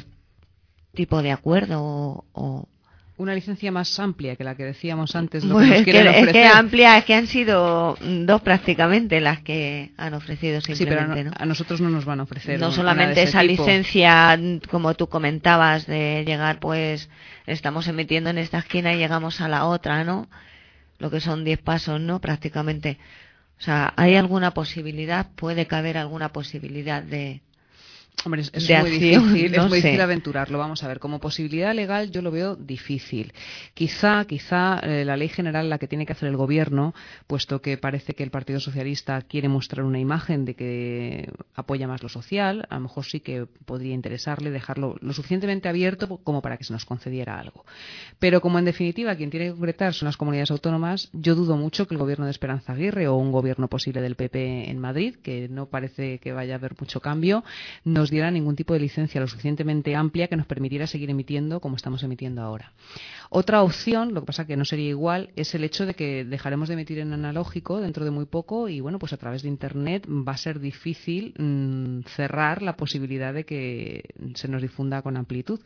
tipo de acuerdo o, o una licencia más amplia que la que decíamos antes? Lo pues que nos es, que, quieren es que ofrecer. amplia, es que han sido dos prácticamente las que han ofrecido simplemente, sí, pero a, ¿no? a nosotros no nos van a ofrecer no un, solamente esa tipo. licencia, como tú comentabas, de llegar, pues estamos emitiendo en esta esquina y llegamos a la otra, ¿no? Lo que son diez pasos, ¿no? Prácticamente. O sea, ¿hay alguna posibilidad? ¿Puede caber alguna posibilidad de Hombre, es, es de muy acción? difícil, No es muy sé. difícil aventurarlo. Vamos a ver, como posibilidad legal yo lo veo difícil. Quizá, quizá eh, la ley general la que tiene que hacer el gobierno, puesto que parece que el Partido Socialista quiere mostrar una imagen de que apoya más lo social, a lo mejor sí que podría interesarle dejarlo lo suficientemente abierto como para que se nos concediera algo. Pero como en definitiva quien tiene que concretar son las comunidades autónomas, yo dudo mucho que el gobierno de Esperanza Aguirre o un gobierno posible del P P en Madrid, que no parece que vaya a haber mucho cambio, nos diera ningún tipo de licencia lo suficientemente amplia que nos permitiera seguir emitiendo como estamos emitiendo ahora. Otra opción, lo que pasa que no sería igual, es el hecho de que dejaremos de emitir en analógico dentro de muy poco y bueno, pues a través de internet va a ser difícil mmm, cerrar la posibilidad de que se nos difunda con amplitud.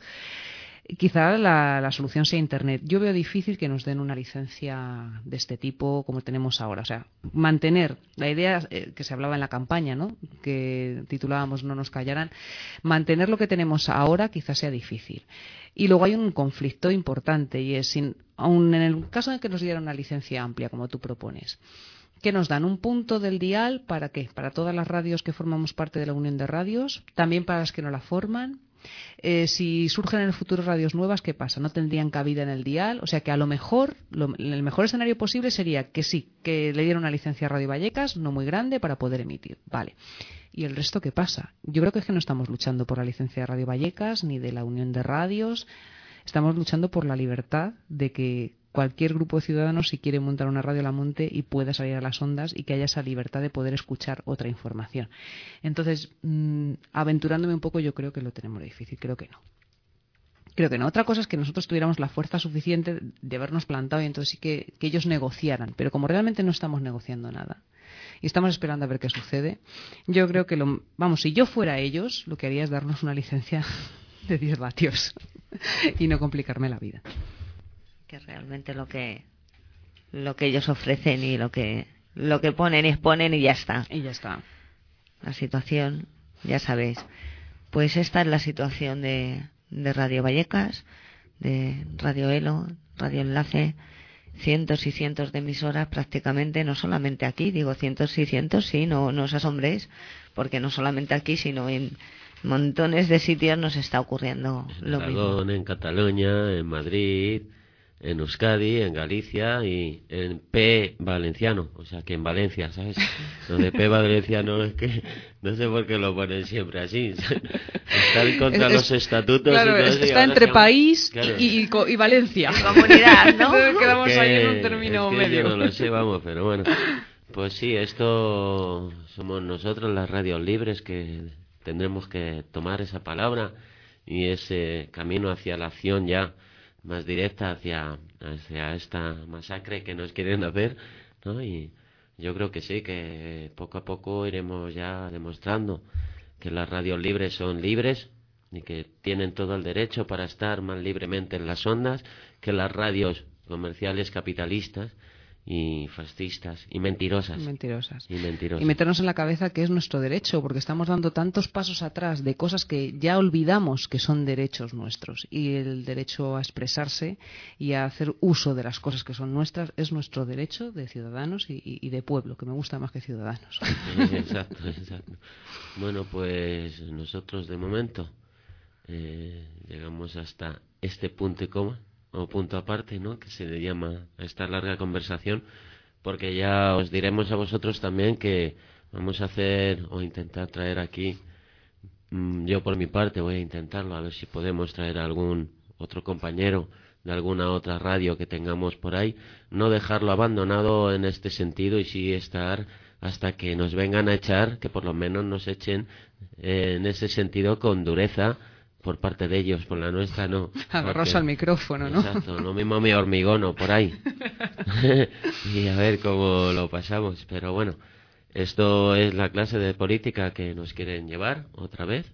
Quizá la, la solución sea Internet. Yo veo difícil que nos den una licencia de este tipo como tenemos ahora. O sea, mantener la idea eh, que se hablaba en la campaña, ¿no? Que titulábamos No nos callarán. Mantener lo que tenemos ahora quizás sea difícil. Y luego hay un conflicto importante y es, sin, aun en el caso de que nos dieran una licencia amplia como tú propones, que nos dan un punto del dial ¿para qué? Para todas las radios que formamos parte de la Unión de Radios, también para las que no la forman. Eh, si surgen en el futuro radios nuevas, ¿qué pasa? ¿No tendrían cabida en el dial? O sea que a lo mejor, lo, el mejor escenario posible sería que sí, que le dieran una licencia a Radio Vallecas, no muy grande, para poder emitir. Vale. ¿Y el resto qué pasa? Yo creo que es que no estamos luchando por la licencia de Radio Vallecas ni de la Unión de Radios. Estamos luchando por la libertad de que cualquier grupo de ciudadanos, si quiere montar una radio, la monte y pueda salir a las ondas y que haya esa libertad de poder escuchar otra información. Entonces, mmm, aventurándome un poco, yo creo que lo tenemos difícil. Creo que no. Creo que no. Otra cosa es que nosotros tuviéramos la fuerza suficiente de habernos plantado y entonces sí que, que ellos negociaran. Pero como realmente no estamos negociando nada y estamos esperando a ver qué sucede, yo creo que, lo, vamos, si yo fuera ellos, lo que haría es darnos una licencia de diez vatios y no complicarme la vida. Que realmente lo que lo que ellos ofrecen y lo que lo que ponen y exponen y ya está. Y ya está. La situación, ya sabéis. Pues esta es la situación de, de Radio Vallecas, de Radio Elo, Radio Enlace, cientos y cientos de emisoras prácticamente, no solamente aquí, digo cientos y cientos, sí, no, no os asombréis, porque no solamente aquí, sino en montones de sitios nos está ocurriendo en lo Aragón, mismo. En Cataluña, en Madrid, en Euskadi, en Galicia y en P valenciano, o sea que en Valencia, ¿sabes? Lo de P valenciano es que no sé por qué lo ponen siempre así. Están contra Es- los estatutos. Claro, y todo es- eso, y está ahora entre se llama- país Claro. y, y co- y Valencia. Comunidad, ¿no? Entonces quedamos Es que- ahí en un término es que medio. yo no lo sé, vamos, pero bueno. Pues sí, esto somos nosotros, las radios libres, que tendremos que tomar esa palabra y ese camino hacia la acción ya más directa hacia, hacia esta masacre que nos quieren hacer, ¿no? Y yo creo que sí, que poco a poco iremos ya demostrando que las radios libres son libres y que tienen todo el derecho para estar más libremente en las ondas que las radios comerciales capitalistas y fascistas y mentirosas. Mentirosas. Y mentirosas. Y meternos en la cabeza que es nuestro derecho, porque estamos dando tantos pasos atrás de cosas que ya olvidamos que son derechos nuestros. Y el derecho a expresarse y a hacer uso de las cosas que son nuestras es nuestro derecho de ciudadanos y, y- y de pueblo, que me gusta más que ciudadanos. Sí, exacto, exacto. Bueno, pues nosotros de momento eh, llegamos hasta este punto y coma, o punto aparte, ¿no? Que se le llama a esta larga conversación, porque ya os diremos a vosotros también que vamos a hacer o intentar traer aquí, mm, yo por mi parte voy a intentarlo, a ver si podemos traer a algún otro compañero de alguna otra radio que tengamos por ahí, no dejarlo abandonado en este sentido y sí estar hasta que nos vengan a echar, que por lo menos nos echen eh, en ese sentido con dureza por parte de ellos, por la nuestra no. Agarraos Porque- al micrófono, ¿no? Exacto, lo mismo mi hormigono por ahí. Y a ver cómo lo pasamos. Pero bueno, esto es la clase de política que nos quieren llevar otra vez,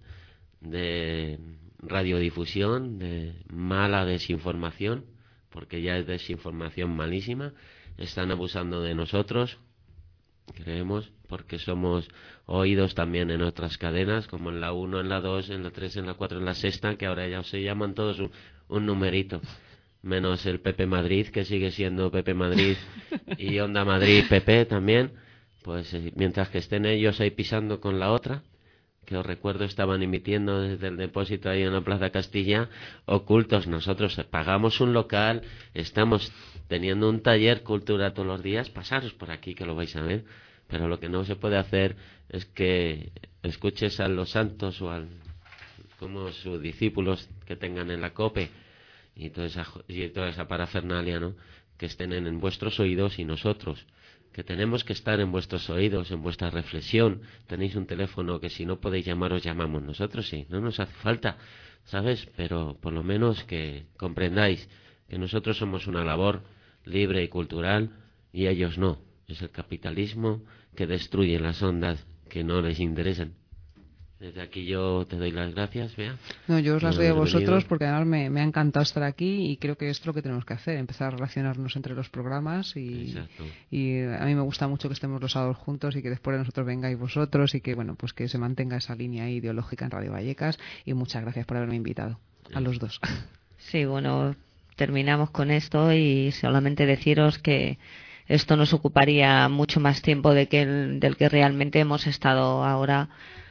de radiodifusión, de mala desinformación, porque ya es desinformación malísima. Están abusando de nosotros, creemos, porque somos oídos también en otras cadenas, como en la uno, en la dos, en la tres, en la cuatro, en la sexta, que ahora ya se llaman todos un, un numerito, menos el Pepe Madrid, que sigue siendo Pepe Madrid, y Onda Madrid Pepe también, pues eh, mientras que estén ellos ahí pisando con la otra, que os recuerdo estaban emitiendo desde el depósito ahí en la Plaza Castilla, ocultos. Nosotros pagamos un local, estamos teniendo un taller cultura todos los días, pasaros por aquí que lo vais a ver, pero lo que no se puede hacer es que escuches a los santos o al, como sus discípulos que tengan en la COPE y toda esa, y toda esa parafernalia, ¿no? Que estén en, en vuestros oídos, y nosotros que tenemos que estar en vuestros oídos, en vuestra reflexión. Tenéis un teléfono que si no podéis llamar os llamamos nosotros, sí, no nos hace falta, ¿sabes? Pero por lo menos que comprendáis que nosotros somos una labor libre y cultural y ellos no. Es el capitalismo que destruye las ondas que no les interesan. Desde aquí yo te doy las gracias, Bea. No, yo os las por doy a haber vosotros venido. porque además me, me ha encantado estar aquí y creo que esto es lo que tenemos que hacer, empezar a relacionarnos entre los programas y, Exacto. y a mí me gusta mucho que estemos los sábados juntos y que después de nosotros vengáis vosotros y que bueno, pues que se mantenga esa línea ideológica en Radio Vallecas, y muchas gracias por haberme invitado a los dos. Sí, bueno, terminamos con esto y solamente deciros que esto nos ocuparía mucho más tiempo de que el- del que realmente hemos estado ahora,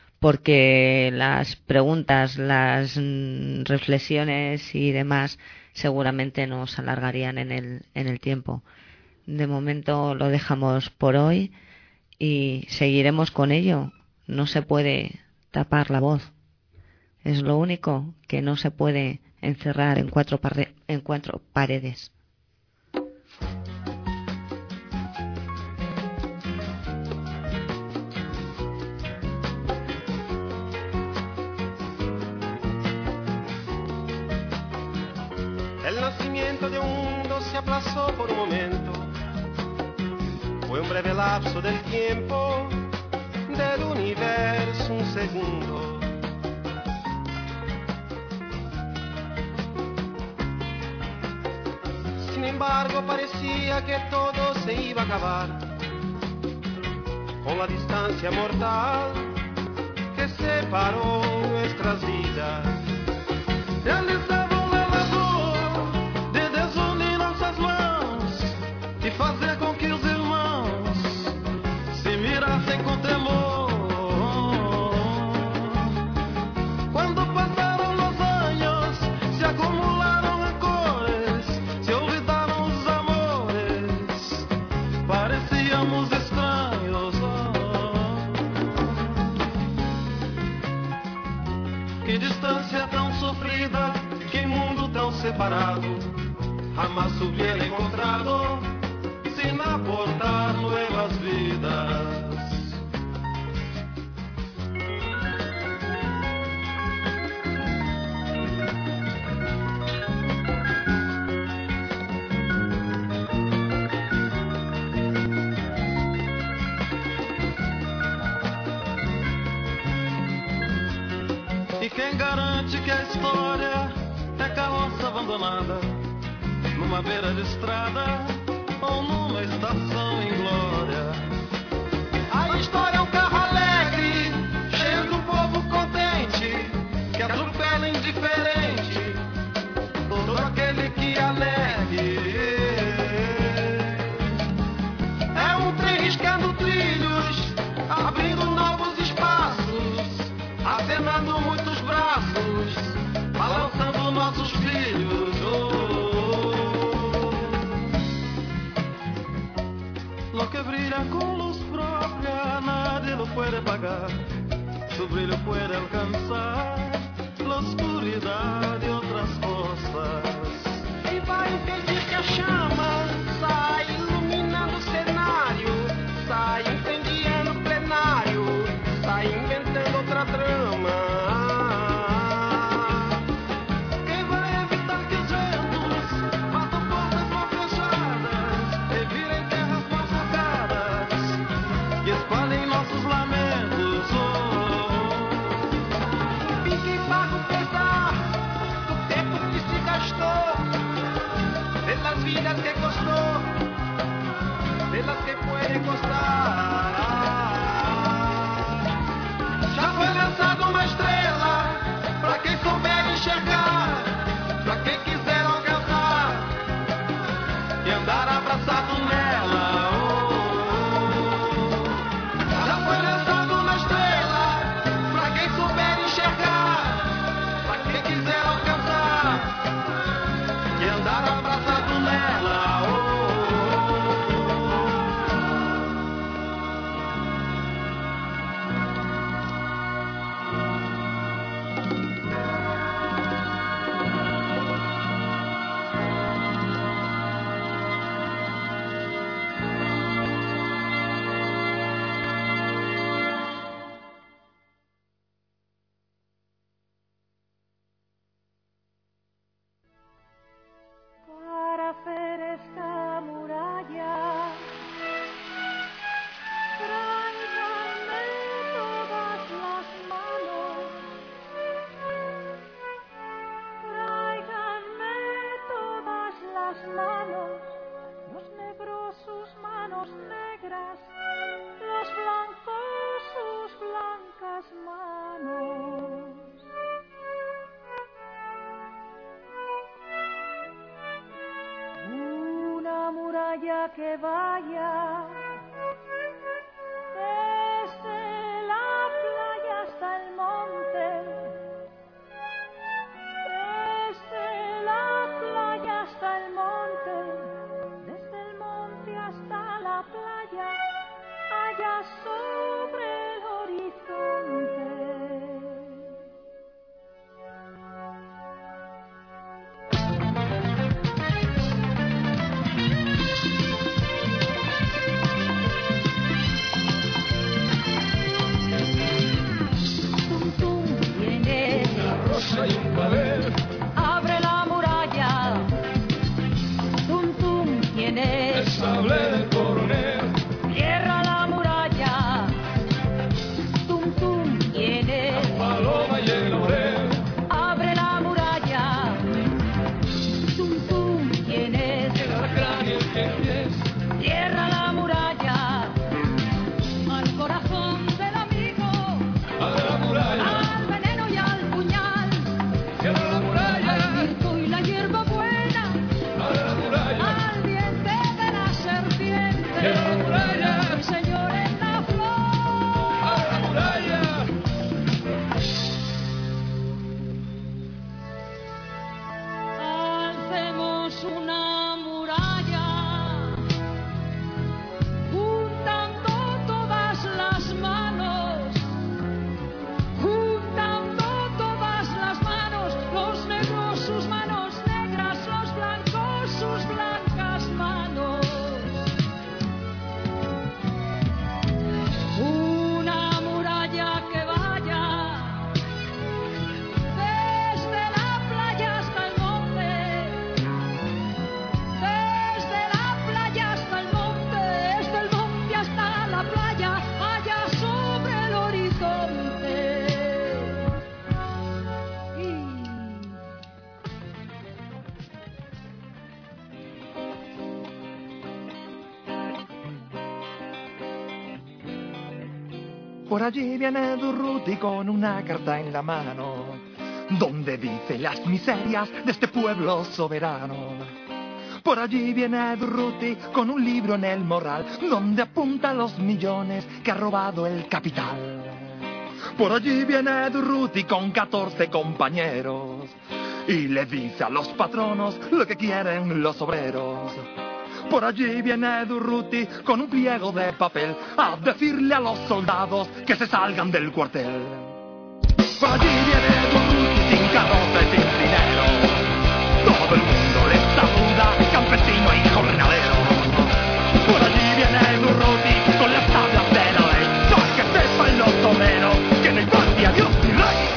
porque las preguntas, las mm, reflexiones y demás seguramente nos alargarían en el, en el tiempo. De momento lo dejamos por hoy y seguiremos con ello. No se puede tapar la voz. Es lo único que no se puede encerrar en cuatro, parre- en cuatro paredes. El nacimiento de un mundo se aplazó por un momento. Fue un breve lapso del tiempo, del universo un segundo. Sin embargo, parecía que todo se iba a acabar con la distancia mortal que separó nuestras vidas. Realizava a labor de desunir nossas mãos e fazer com que os irmãos se mirassem com temor. Quando passaram os anos, se acumularam rancores, se olvidaram Que distância tão sofrida, que mundo tão separado. Jamás hubiera encontrado sin aportar nuevas vidas. E quem garante que a história é carroça abandonada numa beira de estrada ou numa estação em glória? A história é um carro alegre, cheio de um povo contente, que atropela indiferente todo aquele que alegue. É um trem riscando trilhos, abrindo novos espaços, acenando muitos braços, balançando nossos filhos. Oh. Lo que brilla con luz propia nadie lo puede pagar, su brillo puede alcanzar la oscuridad de otras cosas. E vai impedir que a chama sai iluminando o cenário, sai incendiando o plenário, sai inventando outra trama. Nossos lamentos, oh. Fique e paga o pesar do tempo que se gastou, pelas vidas que costou, pelas que puede costar. Já foi lançada uma estrela pra quem souber enxergar, pra quem quiser alcançar e andar abraçado nela. Oh. Foi lançado uma estrela pra quem souber enxergar, pra quem quiser alcançar e andar abraçado nela. Oh. Que vaya desde la playa hasta el monte, desde la playa hasta el monte, desde el monte hasta la playa, allá sobre el horizonte. Por allí viene Durruti con una carta en la mano, donde dice las miserias de este pueblo soberano. Por allí viene Durruti con un libro en el morral, donde apunta los millones que ha robado el capital. Por allí viene Durruti con catorce compañeros, y le dice a los patronos lo que quieren los obreros. Por allí viene Durruti con un pliego de papel a decirle a los soldados que se salgan del cuartel. Por allí viene Durruti sin carroza y sin dinero. Todo el mundo le saluda, campesino y jornalero. Por allí viene Durruti con las tablas de la ley, para que sepan los obreros que no hay patria, Dios ni rey.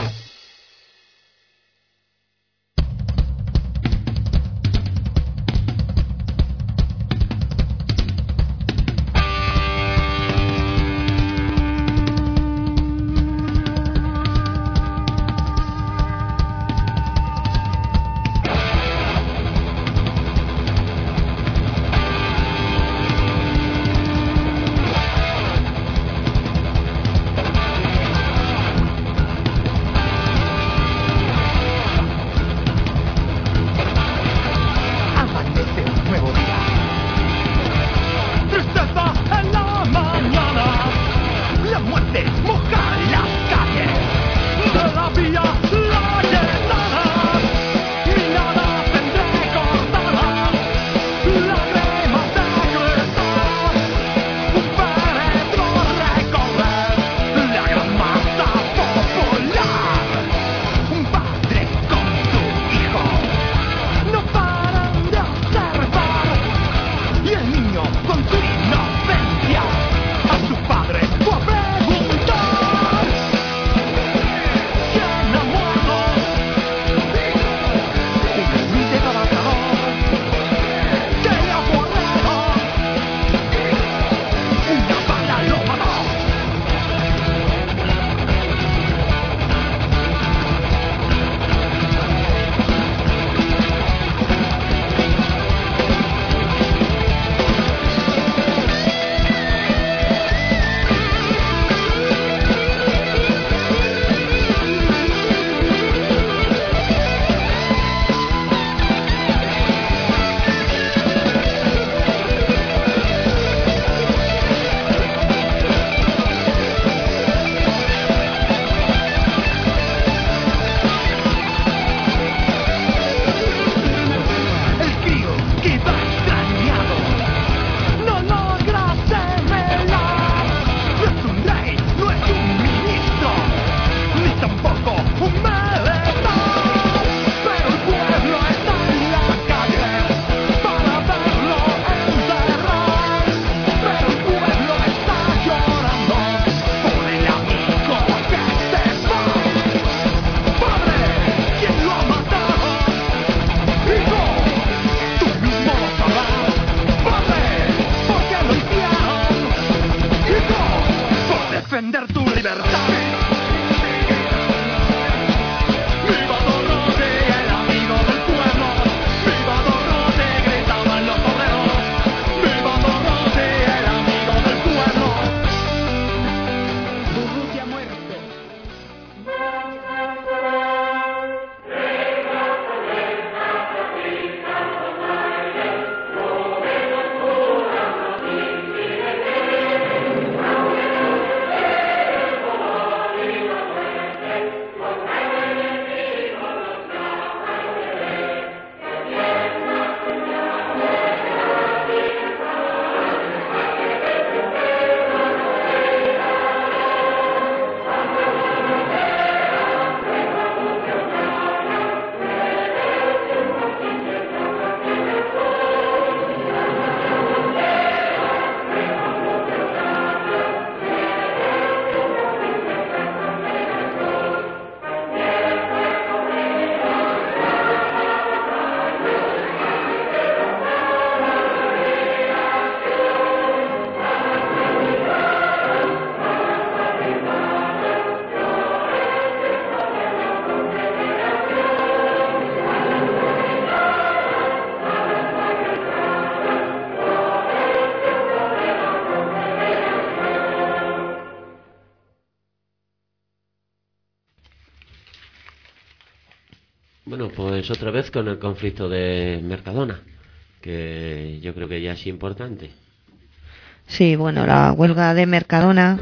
Bueno, pues otra vez con el conflicto de Mercadona, que yo creo que ya es importante. Sí, bueno, la huelga de Mercadona,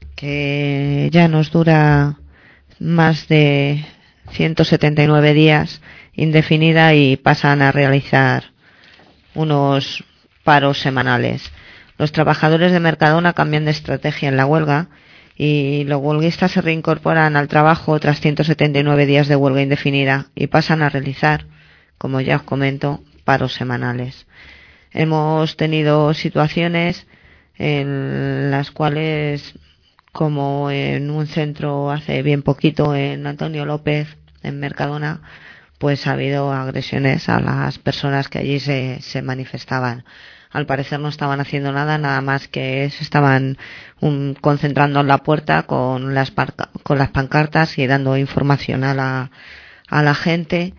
que ya nos dura más de ciento setenta y nueve días, indefinida, y pasan a realizar unos paros semanales. Los trabajadores de Mercadona cambian de estrategia en la huelga y los huelguistas se reincorporan al trabajo tras ciento setenta y nueve días de huelga indefinida y pasan a realizar, como ya os comento, paros semanales. Hemos tenido situaciones en las cuales, como en un centro hace bien poquito, en Antonio López, en Mercadona, pues ha habido agresiones a las personas que allí se, se manifestaban. Al parecer no estaban haciendo nada, nada más que se estaban um, concentrando en la puerta con las, parca, con las pancartas y dando información a la, a la gente.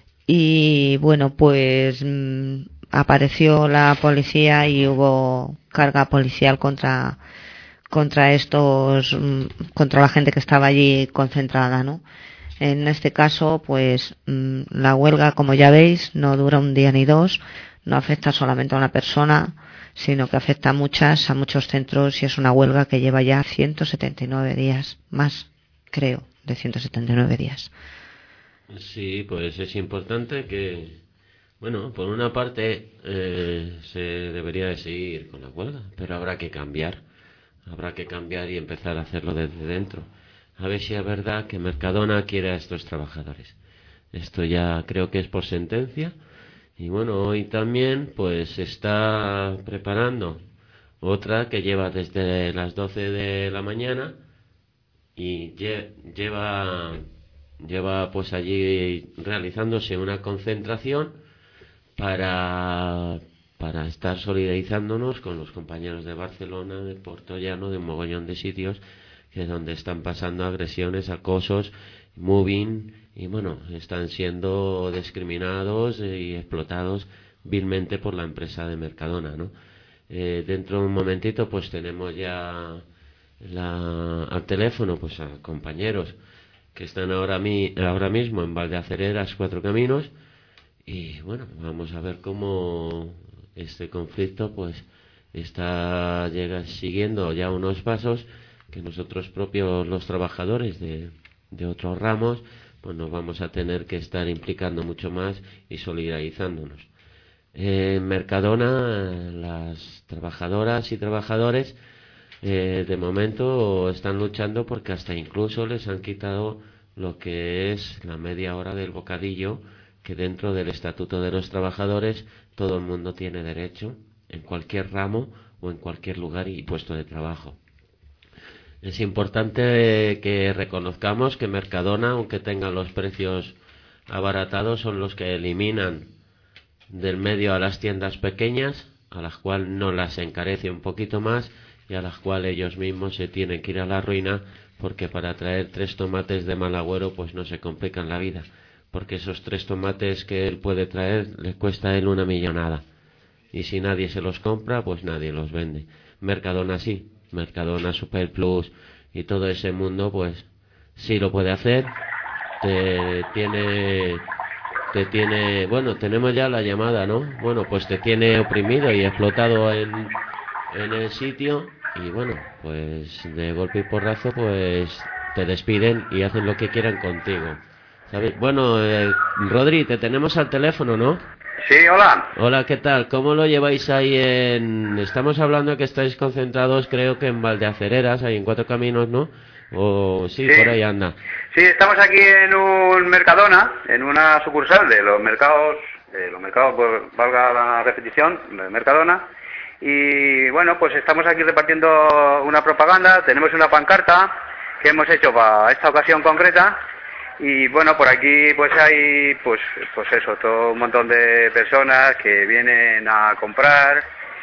Y bueno, pues mmm, apareció la policía y hubo carga policial contra contra estos mmm, contra la gente que estaba allí concentrada, ¿no? En este caso, pues mmm, la huelga, como ya veis, no dura un día ni dos. No afecta solamente a una persona, sino que afecta a muchas, a muchos centros, y es una huelga que lleva ya ciento setenta y nueve días, más, creo, de ciento setenta y nueve días. Sí, pues es importante que, bueno, por una parte eh, se debería de seguir con la huelga, pero habrá que cambiar, habrá que cambiar y empezar a hacerlo desde dentro. A ver si es verdad que Mercadona quiere a estos trabajadores. Esto ya creo que es por sentencia. Y bueno, hoy también pues se está preparando otra que lleva desde las doce de la mañana y lle- lleva lleva pues allí realizándose una concentración para para estar solidarizándonos con los compañeros de Barcelona, de Portollano, de un mogollón de sitios que es donde están pasando agresiones, acosos, mobbing, y bueno, están siendo discriminados y explotados vilmente por la empresa de Mercadona, ¿no? Eh, dentro de un momentito pues tenemos ya la, al teléfono pues a compañeros que están ahora, mi, ahora mismo en Valdeacereras, Cuatro Caminos, y bueno, vamos a ver cómo este conflicto pues está llega siguiendo ya unos pasos que nosotros propios los trabajadores de, de otros ramos pues nos vamos a tener que estar implicando mucho más y solidarizándonos. En Mercadona las trabajadoras y trabajadores eh, de momento están luchando porque hasta incluso les han quitado lo que es la media hora del bocadillo, que dentro del Estatuto de los Trabajadores todo el mundo tiene derecho en cualquier ramo o en cualquier lugar y puesto de trabajo. Es importante que reconozcamos que Mercadona, aunque tenga los precios abaratados, son los que eliminan del medio a las tiendas pequeñas, a las cuales no las encarece un poquito más y a las cuales ellos mismos se tienen que ir a la ruina, porque para traer tres tomates de Malagüero pues no se complican la vida, porque esos tres tomates que él puede traer le cuesta a él una millonada, y si nadie se los compra pues nadie los vende. Mercadona sí, Mercadona, Superplus y todo ese mundo pues sí lo puede hacer. Te tiene te tiene bueno, tenemos ya la llamada, ¿no? Bueno, pues te tiene oprimido y explotado en, en el sitio, y bueno, pues de golpe y porrazo pues te despiden y hacen lo que quieran contigo, ¿sabes? Bueno, eh, Rodri, te tenemos al teléfono, ¿no? Sí, hola. Hola, ¿qué tal? ¿Cómo lo lleváis ahí en...? Estamos hablando de que estáis concentrados, creo que en Valdeacereras, ahí en Cuatro Caminos, ¿no? O sí, sí, por ahí anda. Sí, estamos aquí en un Mercadona, en una sucursal de los mercados, de los mercados, pues, valga la repetición, de Mercadona. Y bueno, pues estamos aquí repartiendo una propaganda, tenemos una pancarta que hemos hecho para esta ocasión concreta. Y bueno, por aquí pues hay pues pues eso, todo un montón de personas que vienen a comprar,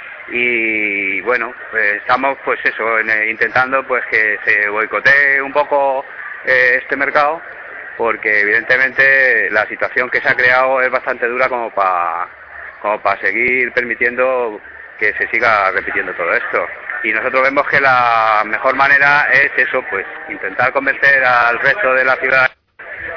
y bueno, pues estamos pues eso, en, eh, intentando pues que se boicotee un poco eh, este mercado, porque evidentemente la situación que se ha creado es bastante dura como para como para seguir permitiendo que se siga repitiendo todo esto. Y nosotros vemos que la mejor manera es eso, pues intentar convencer al resto de la ciudad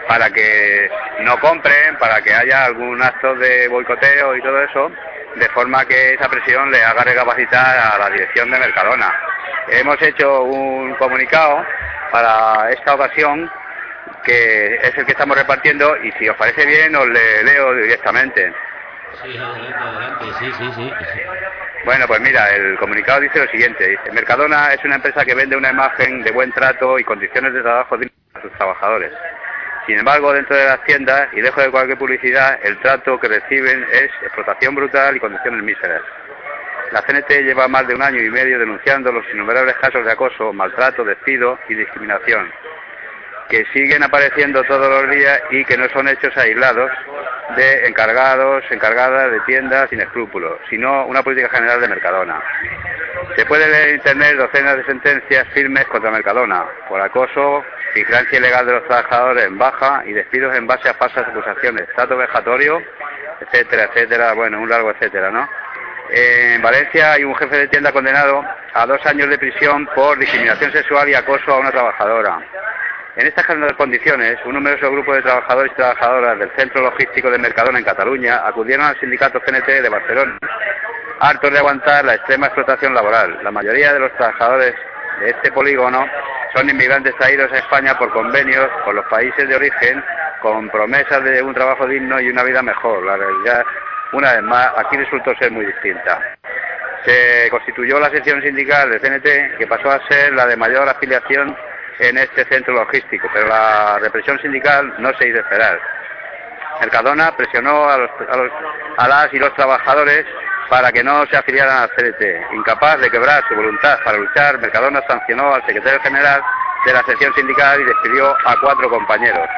para que no compren, para que haya algún acto de boicoteo y todo eso, de forma que esa presión le haga recapacitar a la dirección de Mercadona. Hemos hecho un comunicado para esta ocasión, que es el que estamos repartiendo, y si os parece bien os le leo directamente. Sí, adelante, adelante, sí, sí, sí. Bueno, pues mira, el comunicado dice lo siguiente. Dice: Mercadona es una empresa que vende una imagen de buen trato y condiciones de trabajo dignas a sus trabajadores. Sin embargo, dentro de las tiendas, y lejos de cualquier publicidad, el trato que reciben es explotación brutal y condiciones míseras. La C N T lleva más de un año y medio denunciando los innumerables casos de acoso, maltrato, despido y discriminación, que siguen apareciendo todos los días y que no son hechos aislados de encargados, encargadas de tiendas sin escrúpulos, sino una política general de Mercadona. Se puede leer en Internet docenas de sentencias firmes contra Mercadona por acoso, vigilancia ilegal de los trabajadores en baja y despidos en base a falsas acusaciones, trato vejatorio, etcétera, etcétera, bueno, un largo etcétera, ¿no? En Valencia hay un jefe de tienda condenado a dos años de prisión por discriminación sexual y acoso a una trabajadora. En estas condiciones, un numeroso grupo de trabajadores y trabajadoras del centro logístico de Mercadona en Cataluña acudieron al sindicato C N T de Barcelona, hartos de aguantar la extrema explotación laboral. La mayoría de los trabajadores de este polígono son inmigrantes traídos a España por convenios con los países de origen, con promesas de un trabajo digno y una vida mejor. La realidad, una vez más, aquí resultó ser muy distinta. Se constituyó la sección sindical del C N T, que pasó a ser la de mayor afiliación en este centro logístico, pero la represión sindical no se hizo esperar. Mercadona presionó a, los, a, los, a las y los trabajadores para que no se afiliaran al C N T. Incapaz de quebrar su voluntad para luchar, Mercadona sancionó al secretario general de la sección sindical y despidió a cuatro compañeros.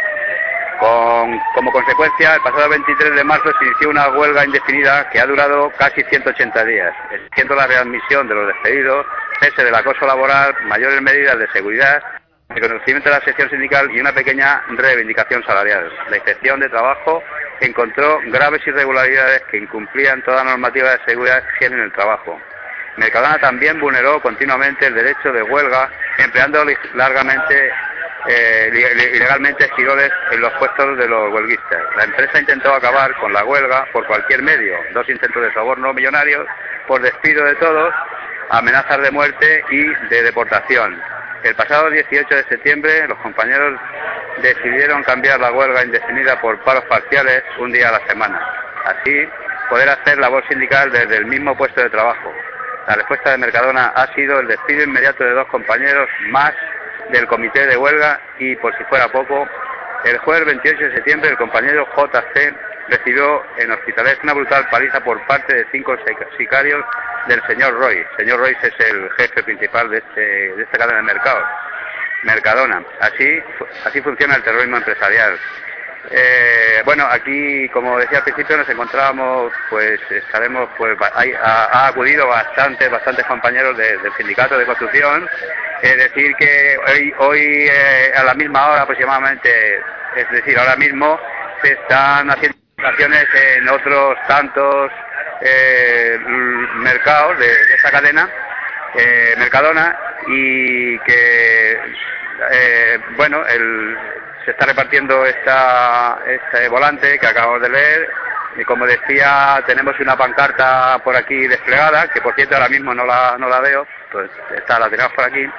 Con, como consecuencia, el pasado veintitrés de marzo se inició una huelga indefinida que ha durado casi ciento ochenta días, exigiendo la readmisión de los despedidos, cese del acoso laboral, mayores medidas de seguridad, reconocimiento de la sección sindical y una pequeña reivindicación salarial. La Inspección de Trabajo encontró graves irregularidades que incumplían toda normativa de seguridad y higiene en el trabajo. Mercadona también vulneró continuamente el derecho de huelga, empleando largamente Eh, ilegalmente esquiroles en los puestos de los huelguistas. La empresa intentó acabar con la huelga por cualquier medio, dos intentos de soborno millonarios, por despido de todos, amenazas de muerte y de deportación. El pasado dieciocho de septiembre los compañeros decidieron cambiar la huelga indefinida por paros parciales un día a la semana. Así poder hacer labor sindical desde el mismo puesto de trabajo. La respuesta de Mercadona ha sido el despido inmediato de dos compañeros más del comité de huelga y, por si fuera poco, el jueves veintiocho de septiembre el compañero J C recibió en Hospitalet una brutal paliza por parte de cinco sicarios del señor Roy. Señor Roy es el jefe principal de, este, de esta cadena de mercados, Mercadona. Así, así funciona el terrorismo empresarial. Eh, bueno, aquí, como decía al principio, nos encontrábamos, pues estaremos, pues hay, ha, ha acudido bastantes, bastantes compañeros de, del sindicato de construcción. Es decir, que hoy, hoy eh, a la misma hora aproximadamente, es decir, ahora mismo se están haciendo acciones en otros tantos eh, mercados de, de esta cadena, eh, Mercadona, y que, eh, bueno, el se está repartiendo esta, este volante que acabamos de leer, y como decía, tenemos una pancarta por aquí desplegada, que por cierto ahora mismo no la, no la veo, pues está, la tenemos por aquí,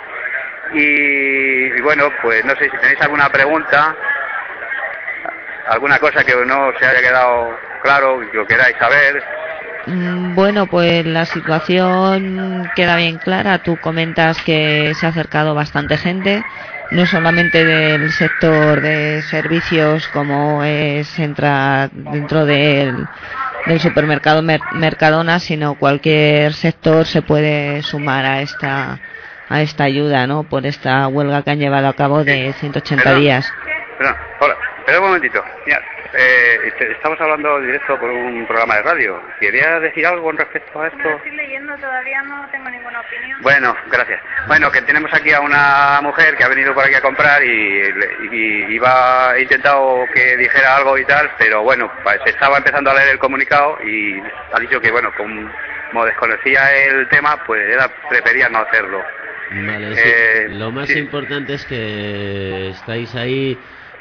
y, y bueno, pues no sé si tenéis alguna pregunta, alguna cosa que no se haya quedado claro, que lo queráis saber. Bueno, pues la situación queda bien clara. Tú comentas que se ha acercado bastante gente, no solamente del sector de servicios, como es entrar dentro del, del supermercado Mer Mercadona, sino cualquier sector se puede sumar a esta a esta ayuda, ¿no? Por esta huelga que han llevado a cabo de ciento ochenta Perdón, días. Perdón, hola, espera un momentito. Mira, eh, estamos hablando directo por un programa de radio. ¿Quería decir algo con respecto a esto? No estoy leyendo, todavía no tengo ninguna opinión. Bueno, gracias. Bueno, que tenemos aquí a una mujer que ha venido por aquí a comprar y, y, y iba, he intentado que dijera algo y tal, pero bueno, pues estaba empezando a leer el comunicado y ha dicho que, bueno, como, como desconocía el tema, pues era, prefería no hacerlo. Vale, eh, sí. Lo más sí. importante es que estáis ahí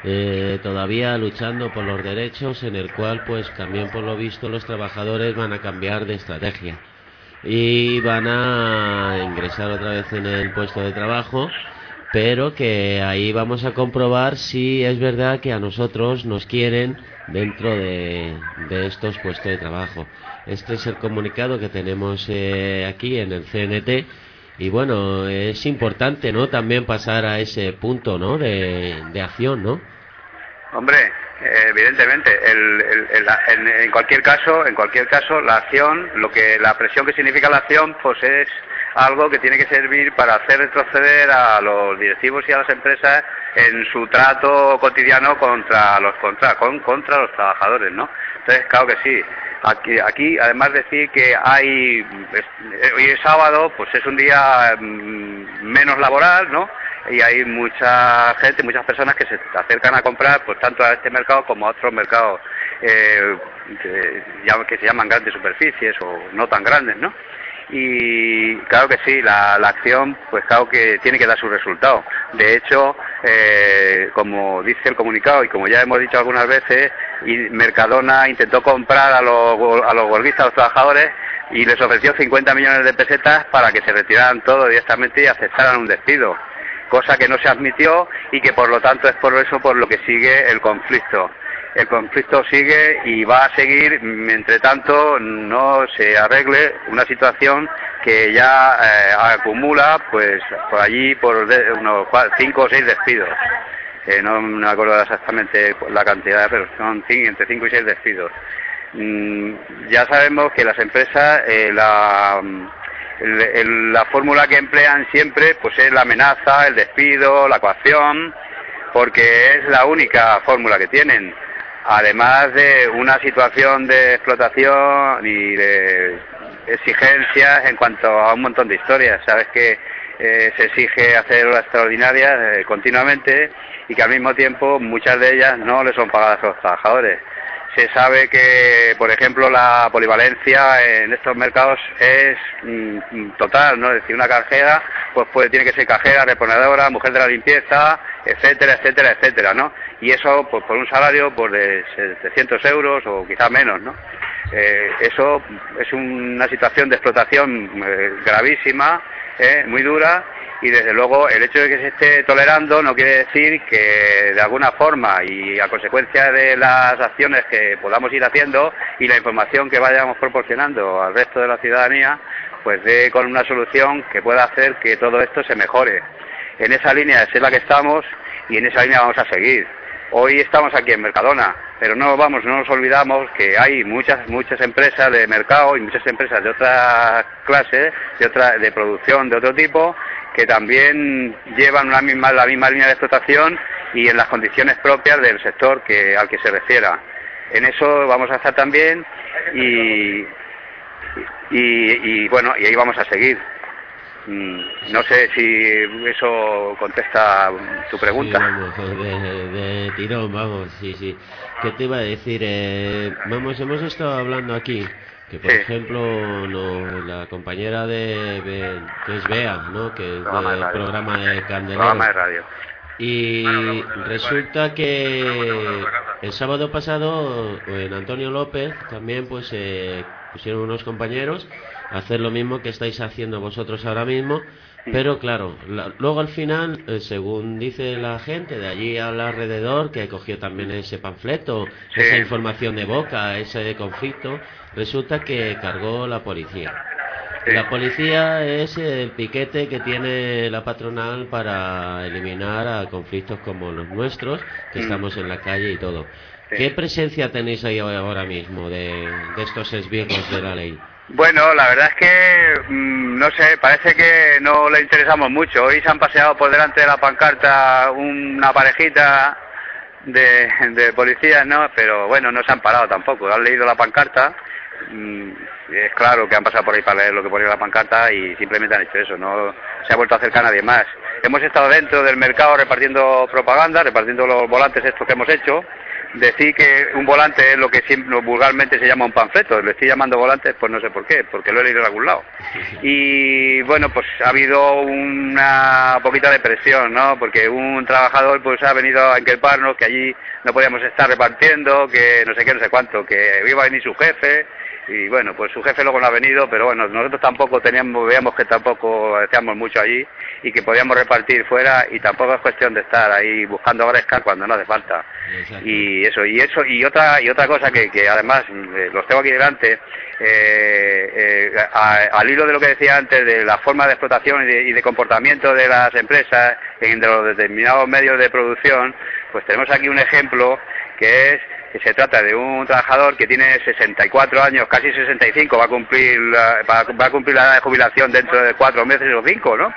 eh, todavía luchando por los derechos, en el cual pues también por lo visto los trabajadores van a cambiar de estrategia y van a ingresar otra vez en el puesto de trabajo, pero que ahí vamos a comprobar si es verdad que a nosotros nos quieren dentro de, de estos puestos de trabajo. Este es el comunicado que tenemos eh, aquí en el C N T. Y bueno, es importante, ¿no?, también pasar a ese punto, ¿no?, de, de acción, ¿no? Hombre, eh, evidentemente, el, el, el, en, en cualquier caso, en cualquier caso, la acción, lo que la presión que significa la acción, pues es algo que tiene que servir para hacer retroceder a los directivos y a las empresas en su trato cotidiano contra los contra con, contra los trabajadores, ¿no? Entonces, claro que sí. Aquí, aquí, además decir que hay, hoy es sábado, pues es un día mmm, menos laboral, ¿no? Y hay mucha gente, muchas personas que se acercan a comprar, pues tanto a este mercado como a otros mercados eh, que, que se llaman grandes superficies o no tan grandes, ¿no? Y claro que sí, la, la acción, pues claro que tiene que dar su resultado. De hecho, eh, como dice el comunicado y como ya hemos dicho algunas veces, y Mercadona intentó comprar a los, a los huelguistas, a los trabajadores, y les ofreció cincuenta millones de pesetas para que se retiraran todo directamente y aceptaran un despido, cosa que no se admitió y que por lo tanto es por eso por lo que sigue el conflicto. El conflicto sigue y va a seguir, entre tanto no se arregle una situación que ya eh, acumula, pues por allí por de, unos cinco o seis despidos. Eh, no me acuerdo exactamente la cantidad, pero son cinco, entre cinco y seis despidos. Mm, ya sabemos que las empresas, eh, la, el, el, la fórmula que emplean siempre, pues es la amenaza, el despido, la coacción, porque es la única fórmula que tienen. Además de una situación de explotación y de exigencias en cuanto a un montón de historias. Sabes que eh, se exige hacer horas extraordinarias eh, continuamente y que al mismo tiempo muchas de ellas no le son pagadas a los trabajadores. Se sabe que, por ejemplo, la polivalencia en estos mercados es mm, total, ¿no? Es decir, una cajera, pues puede, tiene que ser cajera, reponedora, mujer de la limpieza, etcétera, etcétera, etcétera, ¿no? Y eso, pues por un salario pues de setecientos euros o quizás menos, ¿no? Eh, eso es una situación de explotación eh, gravísima, eh, muy dura. Y desde luego el hecho de que se esté tolerando no quiere decir que de alguna forma y a consecuencia de las acciones que podamos ir haciendo y la información que vayamos proporcionando al resto de la ciudadanía, pues dé con una solución que pueda hacer que todo esto se mejore. En esa línea es en la que estamos y en esa línea vamos a seguir. Hoy estamos aquí en Mercadona, pero no vamos, no nos olvidamos que hay muchas muchas empresas de mercado y muchas empresas de otra clase, de otra de producción de otro tipo, que también llevan una misma, la misma línea de explotación y en las condiciones propias del sector que al que se refiera. En eso vamos a estar también y, y, y bueno, y ahí vamos a seguir. No sé si eso contesta tu pregunta. Sí, vamos, de, de tirón, vamos, sí, sí. ¿Qué te iba a decir? Eh, vamos, hemos estado hablando aquí que por sí. ejemplo no, la compañera de, de que es Bea, ¿no? Que es programa del de programa de Candelero, programa de radio. Y resulta que el sábado pasado en Antonio López también pues eh, pusieron unos compañeros a hacer lo mismo que estáis haciendo vosotros ahora mismo, pero claro, la, luego al final, eh, según dice la gente de allí al alrededor, que cogió también ese panfleto, sí. esa información de boca, ese conflicto, resulta que cargó la policía. Sí. La policía es el piquete que tiene la patronal para eliminar a conflictos como los nuestros, que mm. estamos en la calle y todo. Sí. ¿Qué presencia tenéis ahí ahora mismo de, de estos esbirros de la ley? Bueno, la verdad es que, mmm, no sé, parece que no le interesamos mucho. Hoy se han paseado por delante de la pancarta una parejita de, de policías, ¿no? Pero bueno, no se han parado tampoco. Han leído la pancarta. Mmm, es claro que han pasado por ahí para leer lo que ponía la pancarta y simplemente han hecho eso. No se ha vuelto a acercar a nadie más. Hemos estado dentro del mercado repartiendo propaganda, repartiendo los volantes estos que hemos hecho, decir que un volante es lo que siempre, vulgarmente se llama un panfleto. Le estoy llamando volante, pues no sé por qué, porque lo he leído en algún lado. Y bueno, pues ha habido una poquita de presión, ¿no? Porque un trabajador pues ha venido a inculparnos que allí no podíamos estar repartiendo, que no sé qué, no sé cuánto, que iba a venir su jefe. Y bueno, pues su jefe luego no ha venido, pero bueno, nosotros tampoco teníamos, veíamos que tampoco hacíamos mucho allí y que podíamos repartir fuera, y tampoco es cuestión de estar ahí buscando gresca cuando no hace falta. Exacto. Y eso, y eso, y otra y otra cosa que, que además eh, los tengo aquí delante, eh, eh, a, al hilo de lo que decía antes de la forma de explotación y de, y de comportamiento de las empresas en de los determinados medios de producción, pues tenemos aquí un ejemplo que es que se trata de un trabajador que tiene sesenta y cuatro años, casi sesenta y cinco, va a cumplir la, va, va a cumplir la edad de jubilación dentro de cuatro meses o cinco, ¿no?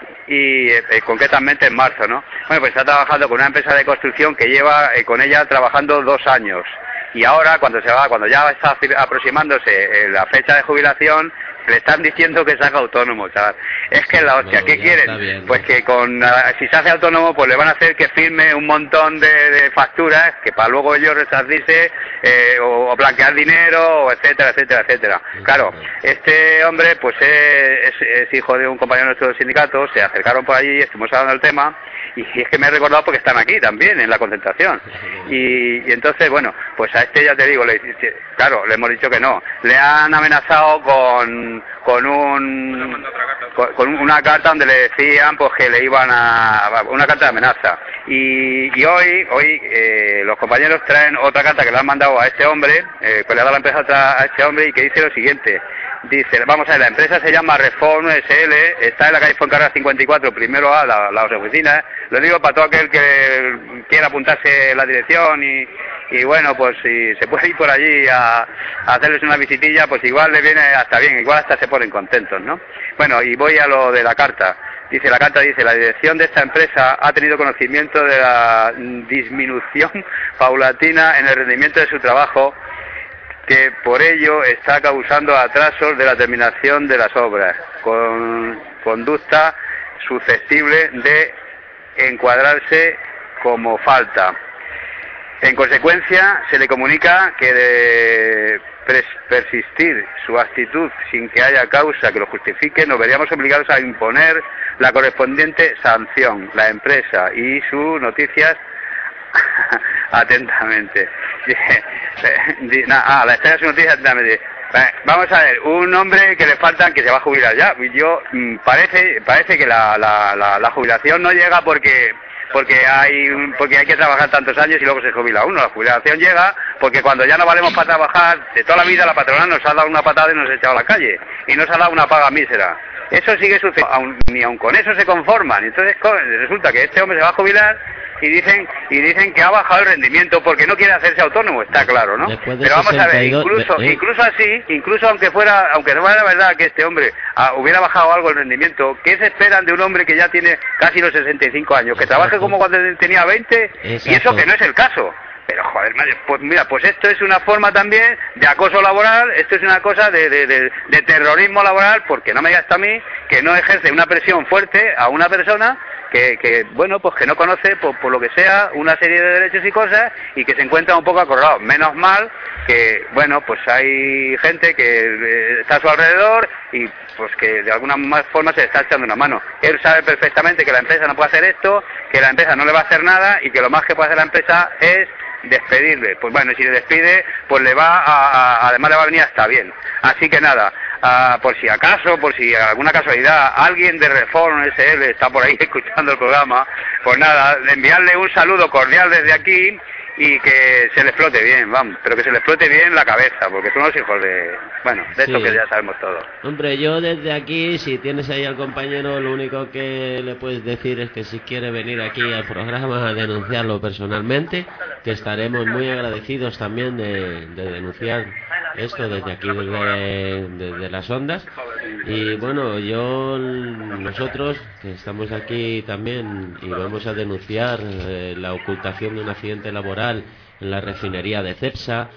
Y eh, concretamente en marzo, ¿no? Bueno, pues está trabajando con una empresa de construcción que lleva eh, con ella trabajando dos años. Y ahora, cuando se va, cuando ya está aproximándose eh, la fecha de jubilación, le están diciendo que se haga autónomo, chaval. Es que la hostia, no, ¿qué quieren? Bien, pues ¿no? Que con si se hace autónomo, pues le van a hacer que firme un montón de, de facturas que para luego ellos resarcirse eh, o, o blanquear dinero, o etcétera, etcétera, etcétera. Sí, claro, sí. Este hombre pues es, es, es hijo de un compañero de nuestro sindicato, se acercaron por allí, estuvimos hablando del tema, y es que me he recordado porque están aquí también, en la concentración. Y, y entonces, bueno, pues a este ya te digo, le, claro, le hemos dicho que no. Le han amenazado con con un con, con una carta donde le decían pues que le iban a una carta de amenaza. Y, y hoy hoy eh, los compañeros traen otra carta que le han mandado a este hombre, eh, que le ha dado la empresa a este hombre, y que dice lo siguiente. Dice, vamos a ver, la empresa se llama Reform S L, está en la calle Fuencarral cincuenta y cuatro, primero A, la, las oficinas. Lo digo para todo aquel que quiera apuntarse la dirección y, y bueno, pues si se puede ir por allí a, a hacerles una visitilla, pues igual le viene hasta bien, igual hasta se ponen contentos, ¿no? Bueno, y voy a lo de la carta. Dice, la carta dice, la dirección de esta empresa ha tenido conocimiento de la disminución paulatina en el rendimiento de su trabajo, que por ello está causando atrasos de la terminación de las obras, con conducta susceptible de encuadrarse como falta. En consecuencia, se le comunica que de persistir su actitud sin que haya causa que lo justifique, nos veríamos obligados a imponer la correspondiente sanción. La empresa y sus noticias atentamente. Ah, la espera de sus noticias atentamente. Vamos a ver, un hombre que le faltan, que se va a jubilar ya. Yo parece parece que la, la, la, la jubilación no llega porque porque hay porque hay que trabajar tantos años y luego se jubila uno. La jubilación llega porque cuando ya no valemos para trabajar, de toda la vida la patrona nos ha dado una patada y nos ha echado a la calle y nos ha dado una paga mísera. Eso sigue sucediendo, aun, ni aun con eso se conforman. Entonces resulta que este hombre se va a jubilar y dicen y dicen que ha bajado el rendimiento porque no quiere hacerse autónomo, está claro, ¿no? Pero vamos a ver, incluso de, ¿eh? incluso así, incluso aunque fuera aunque no fuera verdad que este hombre ah, hubiera bajado algo el rendimiento, ¿qué se esperan de un hombre que ya tiene casi los sesenta y cinco años, que Exacto. trabaje como cuando tenía veinte? Exacto. Y eso que no es el caso. Pero joder, madre, pues mira, pues esto es una forma también de acoso laboral, esto es una cosa de, de, de, de terrorismo laboral, porque no me digas a mí que no ejerce una presión fuerte a una persona que, que bueno, pues que no conoce, por, por lo que sea, una serie de derechos y cosas, y que se encuentra un poco acorralado. Menos mal que, bueno, pues hay gente que está a su alrededor y pues que de alguna forma se le está echando una mano. Él sabe perfectamente que la empresa no puede hacer esto, que la empresa no le va a hacer nada y que lo más que puede hacer la empresa es despedirle. Pues bueno, si le despide, pues le va a, a además le va a venir hasta bien. Así que nada, uh, por si acaso, por si alguna casualidad alguien de Reform S L está por ahí escuchando el programa, pues nada, enviarle un saludo cordial desde aquí y que se le explote bien, vamos, pero que se le explote bien la cabeza, porque son los hijos de, bueno, de sí. esto que ya sabemos todos. Hombre, yo desde aquí, si tienes ahí al compañero, lo único que le puedes decir es que si quiere venir aquí al programa a denunciarlo personalmente, que estaremos muy agradecidos también de, de denunciar esto desde aquí, desde, desde las ondas. Y bueno, yo, nosotros que estamos aquí también y vamos a denunciar eh, la ocultación de un accidente laboral en la refinería de Cepsa,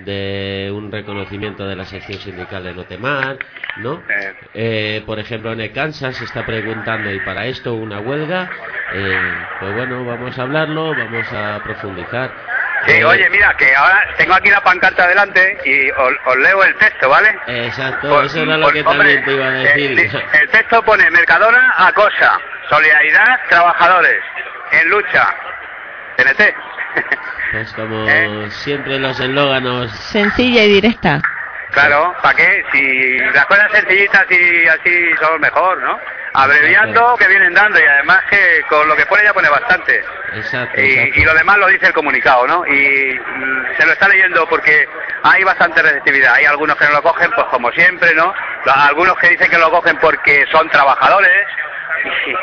de un reconocimiento de la sección sindical de Notemar, ¿no? Eh, por ejemplo, en el Kansas se está preguntando, ¿y para esto una huelga? Eh, pues bueno, vamos a hablarlo, vamos a profundizar. Sí, Eh, oye, mira, que ahora tengo aquí la pancarta delante y os, os leo el texto, ¿vale? Exacto, Pues, eso era lo pues, que hombre, también te iba a decir. eh, sí, el texto pone Mercadona acosa, solidaridad, trabajadores, en lucha. T N T. Pues como Eh. siempre los eslóganos. Sencilla y directa. Claro, ¿para qué? Si las cosas sencillitas y así son mejor, ¿no? Abreviando que vienen dando y además que con lo que pone ya pone bastante. Exacto, Y, exacto. y lo demás lo dice el comunicado, ¿no? Y mm, se lo está leyendo porque hay bastante receptividad. Hay algunos que no lo cogen, pues como siempre, ¿no? Algunos que dicen que lo cogen porque son trabajadores. Y,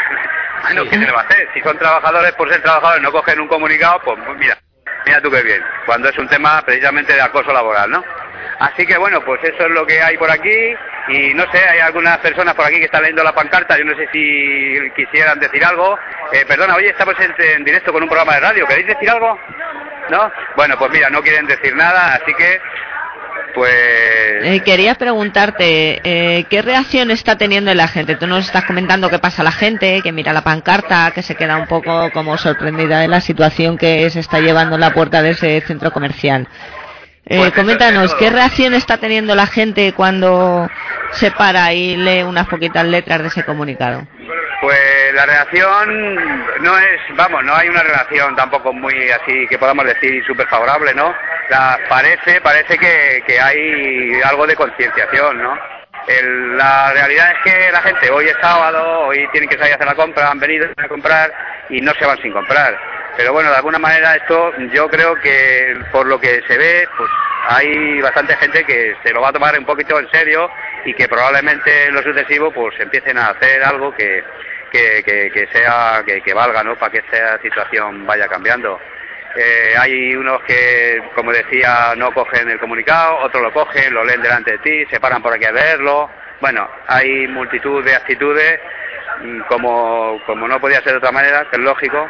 bueno, ¿qué se le va a hacer? Si son trabajadores, por ser trabajadores, no cogen un comunicado, pues mira, mira tú qué bien. Cuando es un tema precisamente de acoso laboral, ¿no? Así que bueno, pues eso es lo que hay por aquí. Y no sé, hay algunas personas por aquí que están leyendo la pancarta. Yo no sé si quisieran decir algo. Eh, perdona, oye, estamos en, en directo con un programa de radio. ¿Queréis decir algo? ¿No? Bueno, pues mira, no quieren decir nada, así que pues... Eh, quería preguntarte, eh, ¿qué reacción está teniendo la gente? Tú nos estás comentando qué pasa la gente, que mira la pancarta, que se queda un poco como sorprendida de la situación que se está llevando en la puerta de ese centro comercial. Eh, Pues eso coméntanos, es todo. ¿qué reacción está teniendo la gente cuando se para y lee unas poquitas letras de ese comunicado? Pues la reacción no es, vamos, no hay una relación tampoco muy así que podamos decir súper favorable, ¿no? La, parece, parece que, que hay algo de concienciación, ¿no? El- la realidad es que la gente, hoy es sábado, hoy tienen que salir a hacer la compra, han venido a comprar y no se van sin comprar. Pero bueno, de alguna manera esto yo creo que por lo que se ve, pues hay bastante gente que se lo va a tomar un poquito en serio y que probablemente en lo sucesivo pues empiecen a hacer algo que, que, que, que sea, que, que valga, ¿no? Para que esta situación vaya cambiando. Eh, hay unos que, como decía, no cogen el comunicado, otros lo cogen, lo leen delante de ti, se paran por aquí a leerlo. Bueno, hay multitud de actitudes, mm, como, como no podía ser de otra manera, que es lógico,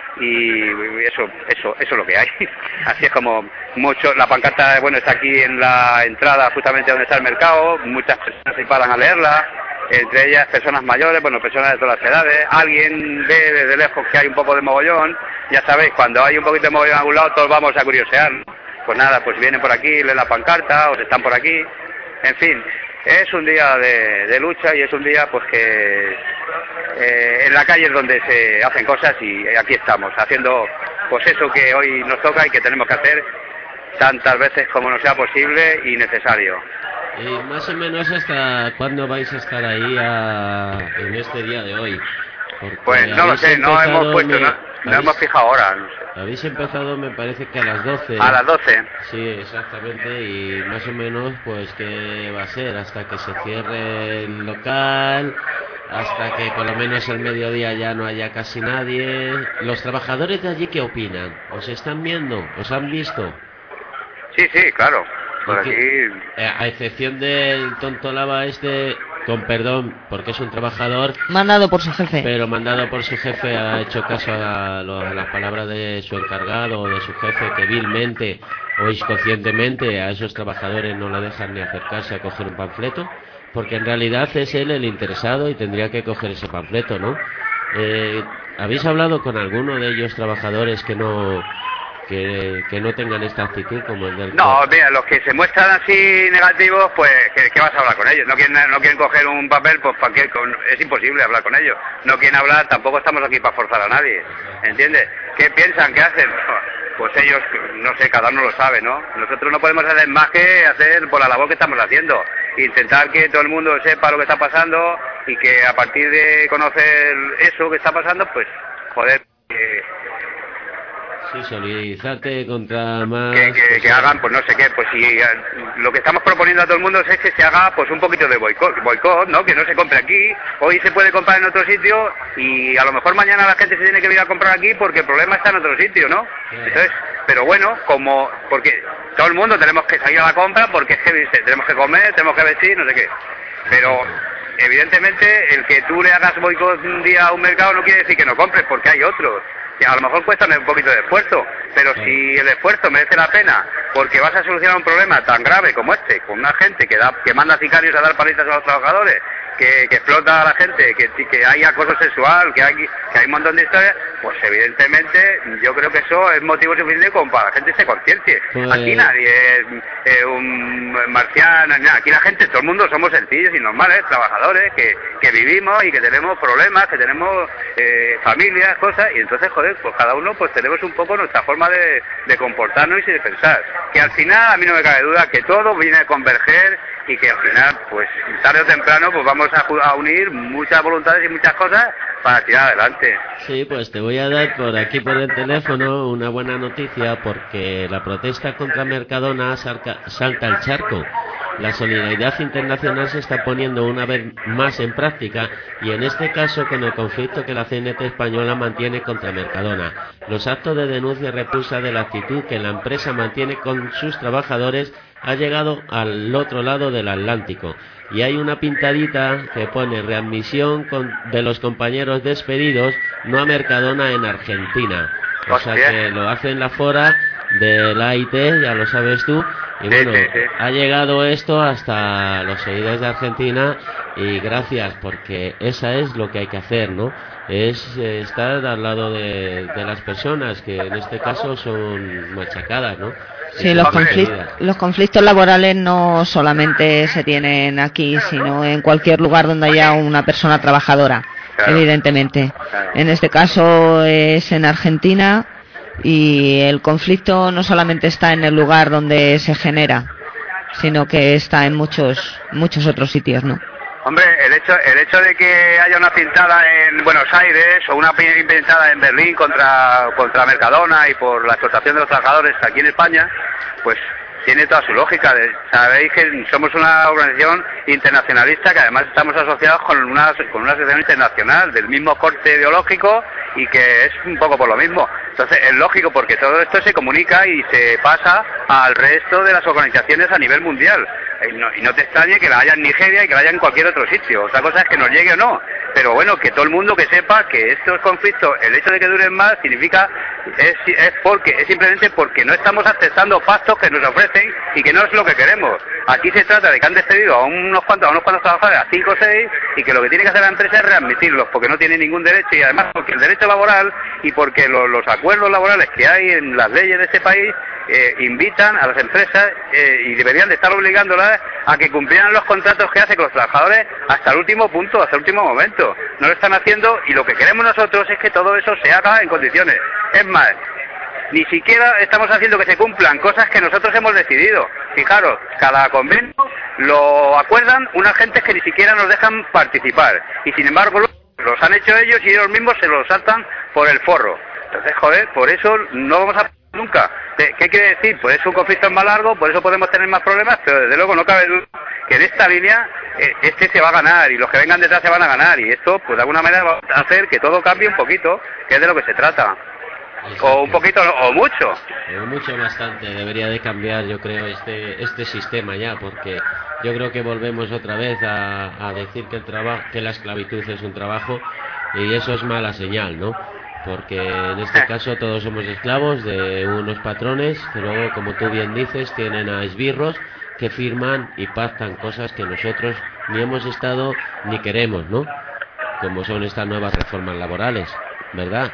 y eso, eso, eso es lo que hay. Así es como mucho, la pancarta, bueno, está aquí en la entrada justamente donde está el mercado, muchas personas se paran a leerla, entre ellas personas mayores, bueno, personas de todas las edades. Alguien ve desde lejos que hay un poco de mogollón, ya sabéis, cuando hay un poquito de mogollón a algún lado todos vamos a curiosear, ¿no? Pues nada, pues vienen por aquí, leen la pancarta, o están por aquí, en fin, es un día de, de lucha y es un día pues que eh, en la calle es donde se hacen cosas y aquí estamos, haciendo pues eso que hoy nos toca y que tenemos que hacer tantas veces como nos sea posible y necesario. Y más o menos hasta cuándo vais a estar ahí a- en este día de hoy. Porque Pues no lo habéis sé, no empezado, hemos puesto, me- no, no habéis- hemos fijado ahora, no sé. Habéis empezado, me parece que a las doce. A las doce. Sí, exactamente, y más o menos, pues, ¿qué va a ser? Hasta que se cierre el local, hasta que por lo menos al mediodía ya no haya casi nadie. ¿Los trabajadores de allí qué opinan? ¿Os están viendo? ¿Os han visto? Sí, sí, claro. Por ¿Y aquí, qué- eh, a excepción del tonto lava este, con perdón, porque es un trabajador, Mandado por su jefe. pero mandado por su jefe, ha hecho caso a, lo- a las palabras de su encargado o de su jefe, que vilmente o inconscientemente a esos trabajadores no le dejan ni acercarse a coger un panfleto, porque en realidad es él el interesado y tendría que coger ese panfleto, ¿no? Eh, ¿Habéis hablado con alguno de ellos trabajadores que no que, que no tengan esta actitud como el del... no, mira, los que se muestran así negativos, pues, ¿qué, qué vas a hablar con ellos? No quieren, no quieren coger un papel, pues, ¿para qué? Con- es imposible hablar con ellos. No quieren hablar, tampoco estamos aquí para forzar a nadie, ¿entiendes? ¿Qué piensan? ¿Qué hacen? Pues ellos, no sé, cada uno lo sabe, ¿no? Nosotros no podemos hacer más que hacer por la labor que estamos haciendo. Intentar que todo el mundo sepa lo que está pasando y que a partir de conocer eso que está pasando, pues, joder, que, Sí, solidarizarte contra más... que, que, que hagan, pues no sé qué, pues si eh, lo que estamos proponiendo a todo el mundo es que se haga pues un poquito de boicot, boicot, ¿no? Que no se compre aquí, hoy se puede comprar en otro sitio y a lo mejor mañana la gente se tiene que venir a comprar aquí porque el problema está en otro sitio, ¿no? Entonces, pero bueno, como, porque todo el mundo tenemos que salir a la compra porque es que ¿viste? Tenemos que comer, tenemos que vestir, no sé qué, pero evidentemente el que tú le hagas boicot un día a un mercado no quiere decir que no compres porque hay otros. Que a lo mejor cuesta un poquito de esfuerzo, pero si el esfuerzo merece la pena porque vas a solucionar un problema tan grave como este, con una gente que da que manda sicarios a dar palizas a los trabajadores que, que explota a la gente, que, que hay acoso sexual, que hay, que hay un montón de historias, pues evidentemente yo creo que eso es motivo suficiente como para que la gente se conciencie. Pues... Aquí nadie es eh, un marciano, nada. Aquí la gente, todo el mundo somos sencillos y normales, trabajadores, que, que vivimos y que tenemos problemas, que tenemos eh, familias, cosas, y entonces, joder, pues cada uno pues tenemos un poco nuestra forma de, de comportarnos y de pensar. Que al final, a mí no me cabe duda que todo viene a converger y que al final, pues tarde o temprano, pues vamos a, a unir muchas voluntades y muchas cosas para tirar adelante. Sí, pues te voy a dar por aquí por el teléfono una buena noticia, porque la protesta contra Mercadona salta, salta el charco. La solidaridad internacional se está poniendo una vez más en práctica, y en este caso con el conflicto que la C N T española mantiene contra Mercadona. Los actos de denuncia y repulsa de la actitud que la empresa mantiene con sus trabajadores ha llegado al otro lado del Atlántico, y hay una pintadita que pone readmisión con, de los compañeros despedidos, no a Mercadona en Argentina. O sea que lo hacen la fora de la A I T, ya lo sabes tú. Y bueno, sí, sí, sí. Ha llegado esto hasta los oídos de Argentina, y gracias, porque esa es lo que hay que hacer, ¿no? Es eh, estar al lado de, de las personas que en este caso son machacadas, ¿no? Sí, los, conflict los conflictos laborales no solamente se tienen aquí, sino en cualquier lugar donde haya una persona trabajadora, claro. Evidentemente. Claro. En este caso es en Argentina, y el conflicto no solamente está en el lugar donde se genera, sino que está en muchos muchos otros sitios, ¿no? Hombre, el hecho el hecho de que haya una pintada en Buenos Aires o una pintada en Berlín contra contra Mercadona y por la explotación de los trabajadores aquí en España, pues tiene toda su lógica. Sabéis que somos una organización internacionalista, que además estamos asociados con una con una asociación internacional del mismo corte ideológico, y que es un poco por lo mismo. Entonces es lógico, porque todo esto se comunica y se pasa al resto de las organizaciones a nivel mundial. Y no, y no te extrañe que la haya en Nigeria y que la haya en cualquier otro sitio. Otra cosa es que nos llegue o no. Pero bueno, que todo el mundo que sepa que estos conflictos, el hecho de que duren más, significa, es, es porque es simplemente porque no estamos aceptando pactos que nos ofrecen y que no es lo que queremos. Aquí se trata de que han despedido a unos cuantos, a unos cuantos trabajadores, a cinco o seis, y que lo que tiene que hacer la empresa es readmitirlos, porque no tienen ningún derecho, y además porque el derecho laboral y porque lo, los acuerdos laborales que hay en las leyes de este país eh, invitan a las empresas eh, y deberían de estar obligándolas a que cumplieran los contratos que hacen con los trabajadores hasta el último punto, hasta el último momento. No lo están haciendo, y lo que queremos nosotros es que todo eso se haga en condiciones. Es más, ni siquiera estamos haciendo que se cumplan cosas que nosotros hemos decidido. Fijaros, cada convenio lo acuerdan unas gentes que ni siquiera nos dejan participar, y sin embargo los han hecho ellos y ellos mismos se los saltan por el forro. Entonces, joder, por eso no vamos a nunca. ¿Qué quiere decir? Pues es un conflicto más largo, por eso podemos tener más problemas, pero desde luego no cabe duda que en esta línea eh, este se va a ganar, y los que vengan detrás se van a ganar, y esto pues de alguna manera va a hacer que todo cambie un poquito, que es de lo que se trata. Exacto. O un poquito o mucho. O mucho, bastante. Debería de cambiar, yo creo, este este sistema ya, porque yo creo que volvemos otra vez a, a decir que el trabajo, que la esclavitud es un trabajo, y eso es mala señal, ¿no? Porque en este caso todos somos esclavos de unos patrones que luego, como tú bien dices, tienen a esbirros que firman y pactan cosas que nosotros ni hemos estado ni queremos, ¿no? Como son estas nuevas reformas laborales, ¿verdad?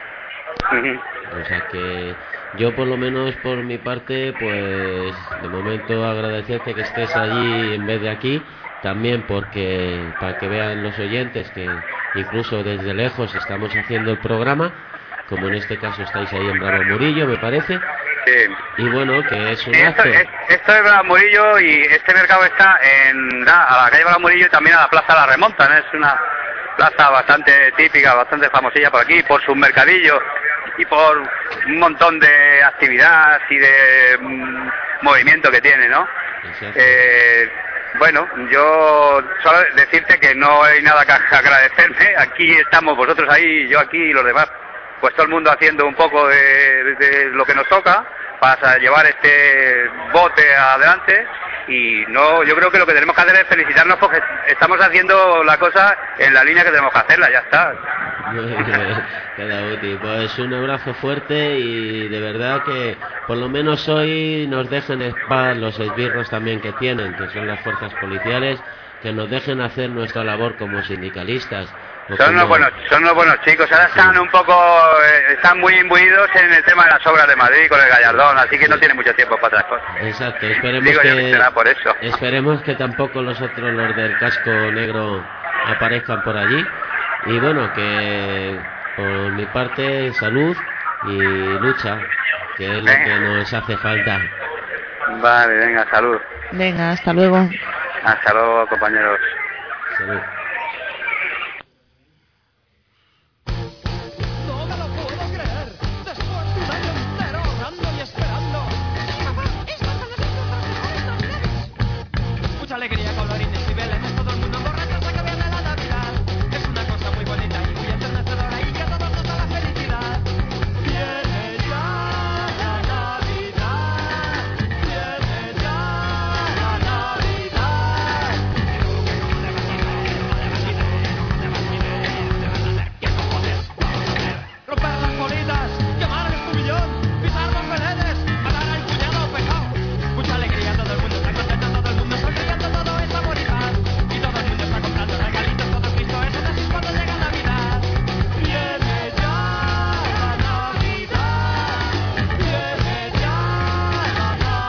O sea que yo, por lo menos por mi parte, pues de momento agradecerte que estés allí en vez de aquí, también porque para que vean los oyentes que incluso desde lejos estamos haciendo el programa, como en este caso estáis ahí en Bravo Murillo, me parece. Sí. Y bueno, que es un sí, acto. Esto, es, esto es Bravo Murillo, y este mercado está en a la calle Bravo Murillo y también a la Plaza La Remonta, ¿no? Es una plaza bastante típica, bastante famosilla por aquí, por sus mercadillos y por un montón de actividad y de mm, movimiento que tiene, ¿no? Eh, bueno, yo solo decirte que no hay nada que agradecerme. Aquí estamos vosotros ahí, yo aquí y los demás, pues todo el mundo haciendo un poco de, de lo que nos toca para llevar este bote adelante. Y no, yo creo que lo que tenemos que hacer es felicitarnos porque estamos haciendo la cosa en la línea que tenemos que hacerla, ya está. Pues un abrazo fuerte, y de verdad que por lo menos hoy nos dejen en paz los esbirros también que tienen, que son las fuerzas policiales, que nos dejen hacer nuestra labor como sindicalistas. Son como... unos buenos, son unos buenos chicos. Ahora están un poco, eh, están muy imbuidos en el tema de las obras de Madrid con el Gallardón, así que no tienen mucho tiempo para otras cosas. Exacto, esperemos Digo yo que, que será por eso. esperemos que tampoco los otros, los del casco negro, aparezcan por allí. Y bueno, que por mi parte, salud y lucha, que es lo que nos hace falta. Vale, venga, salud. Venga, hasta luego. Hasta luego, compañeros. Salud. No me lo puedo creer. Después de un año entero ahorrando y esperando. Papá, estas van a ser nuestras mejores navidades. Mucha alegría, colorines y belenes. Todo el mundo borracho hasta que viene la Navidad. Es una cosa muy bonita y muy enternecedora y que a todos nos da la felicidad. Viene ya la Navidad. Viene ya la Navidad. Romper las bolitas, quemar el estubillón, pisar los belenes, matar al cuñado pecado. Mucha alegría, todo el mundo está contento, todo el mundo sonriendo, todo es saborizar. Y todo el mundo está comprando regalitos, todo Cristo es un así cuando llega Navidad. Viene ya la Navidad, viene ya la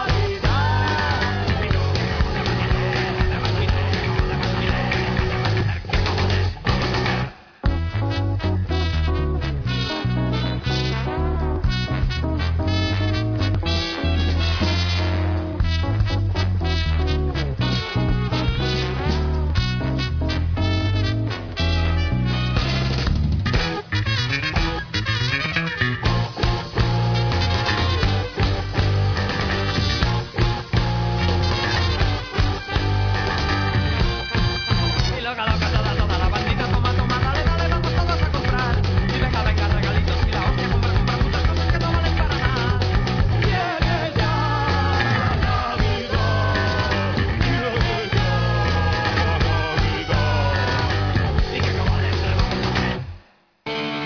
Y loca, loca, toda, toda la bandita, toma, toma, dale, dale, vamos todos a comprar. Y venga, venga, regalitos y la hostia, compra, compra muchas cosas que no valen para nada. Viene ya la Navidad, viene ya la Navidad. Y que como de ser vamos a ver.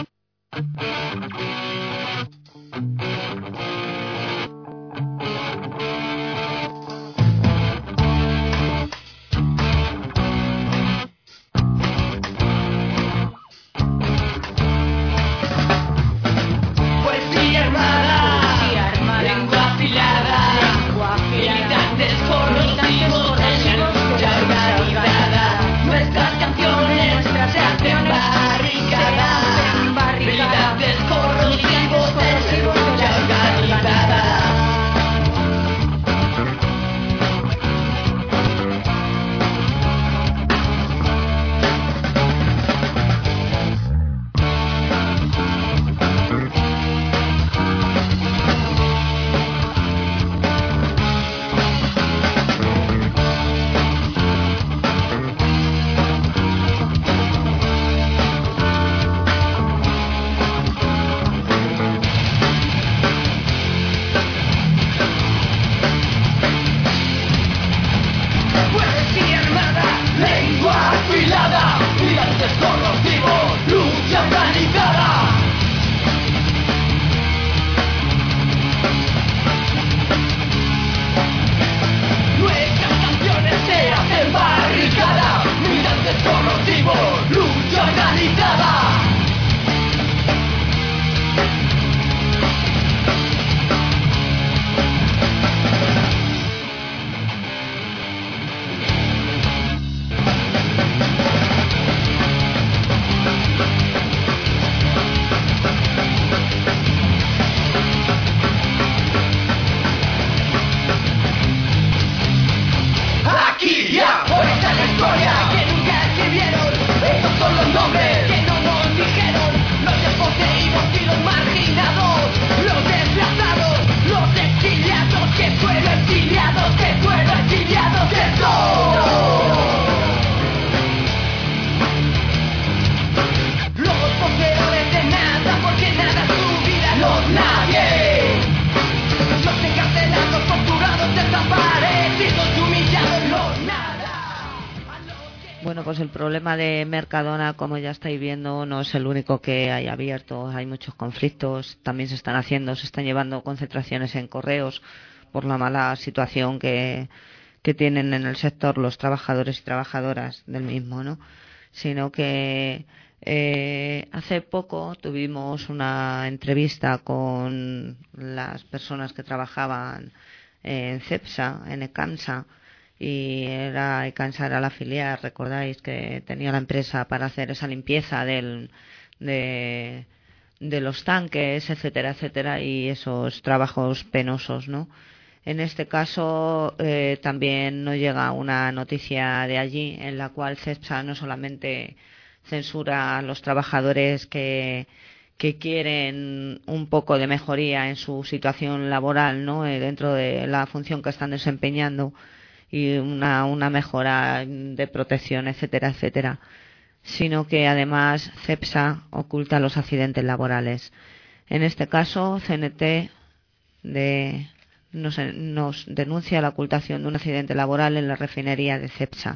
Poesía armada, lengua afilada, militantes corrosivos en la lucha organizada. Nuestras canciones se hacen barricadas, militantes corrosivos en la lucha organizada. Poesía armada, lengua afilada, militantes corrosivos, lucha organizada. Nuestras canciones se hacen barricada, militantes corrosivos, lucha organizada. Aquí y ahora está la historia que nunca escribieron. Estos son los nombres que no nos dijeron. Los desposeídos y los marginados, los desplazados, los exiliados, que fueron exiliados, que fueron exiliados, que son los poseedores de nada, porque nada es su vida, los nadie. Los encarcelados, torturados, desaparecidos, humillados, los nada. Bueno, pues el problema de Mercadona, como ya estáis viendo, no es el único que hay abierto. Hay muchos conflictos, también se están haciendo, se están llevando concentraciones en correos por la mala situación que, que tienen en el sector los trabajadores y trabajadoras del mismo, ¿no? Sino que eh, hace poco tuvimos una entrevista con las personas que trabajaban en CEPSA, en ECAMSA, y era ECAMSA era la filial, recordáis que tenía la empresa para hacer esa limpieza del, de, de los tanques, etcétera, etcétera, y esos trabajos penosos, ¿no? En este caso eh, también nos llega una noticia de allí en la cual CEPSA no solamente censura a los trabajadores que, que quieren un poco de mejoría en su situación laboral, ¿no? Eh, dentro de la función que están desempeñando y una, una mejora de protección, etcétera, etcétera, sino que además CEPSA oculta los accidentes laborales. En este caso, C N T de Nos, nos denuncia la ocultación de un accidente laboral en la refinería de CEPSA.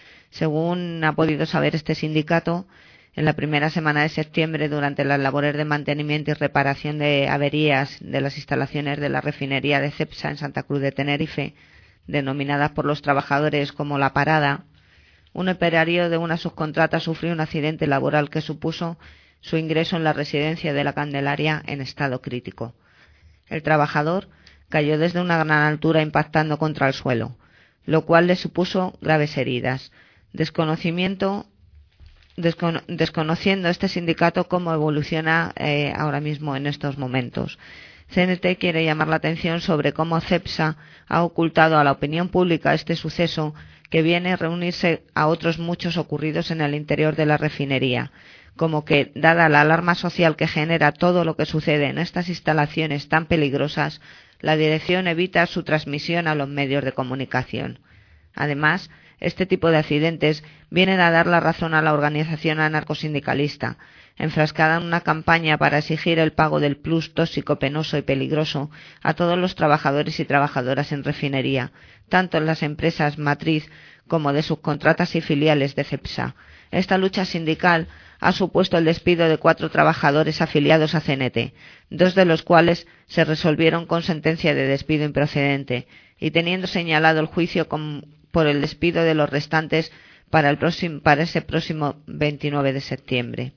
Según ha podido saber este sindicato, en la primera semana de septiembre, durante las labores de mantenimiento y reparación de averías de las instalaciones de la refinería de CEPSA en Santa Cruz de Tenerife, denominadas por los trabajadores como La Parada, un operario de una subcontrata sufrió un accidente laboral que supuso su ingreso en la residencia de la Candelaria en estado crítico. El trabajador cayó desde una gran altura impactando contra el suelo, lo cual le supuso graves heridas. Desconocimiento, descono, desconociendo este sindicato cómo evoluciona eh, ahora mismo en estos momentos. C N T quiere llamar la atención sobre cómo CEPSA ha ocultado a la opinión pública este suceso que viene a reunirse a otros muchos ocurridos en el interior de la refinería, como que, dada la alarma social que genera todo lo que sucede en estas instalaciones tan peligrosas, la dirección evita su transmisión a los medios de comunicación. Además, este tipo de accidentes vienen a dar la razón a la organización anarcosindicalista, enfrascada en una campaña para exigir el pago del plus tóxico, penoso y peligroso a todos los trabajadores y trabajadoras en refinería, tanto en las empresas matriz como de subcontratas y filiales de CEPSA. Esta lucha sindical ha supuesto el despido de cuatro trabajadores afiliados a C N T, dos de los cuales se resolvieron con sentencia de despido improcedente, y teniendo señalado el juicio con, por el despido de los restantes para, el próximo, para ese próximo veintinueve de septiembre,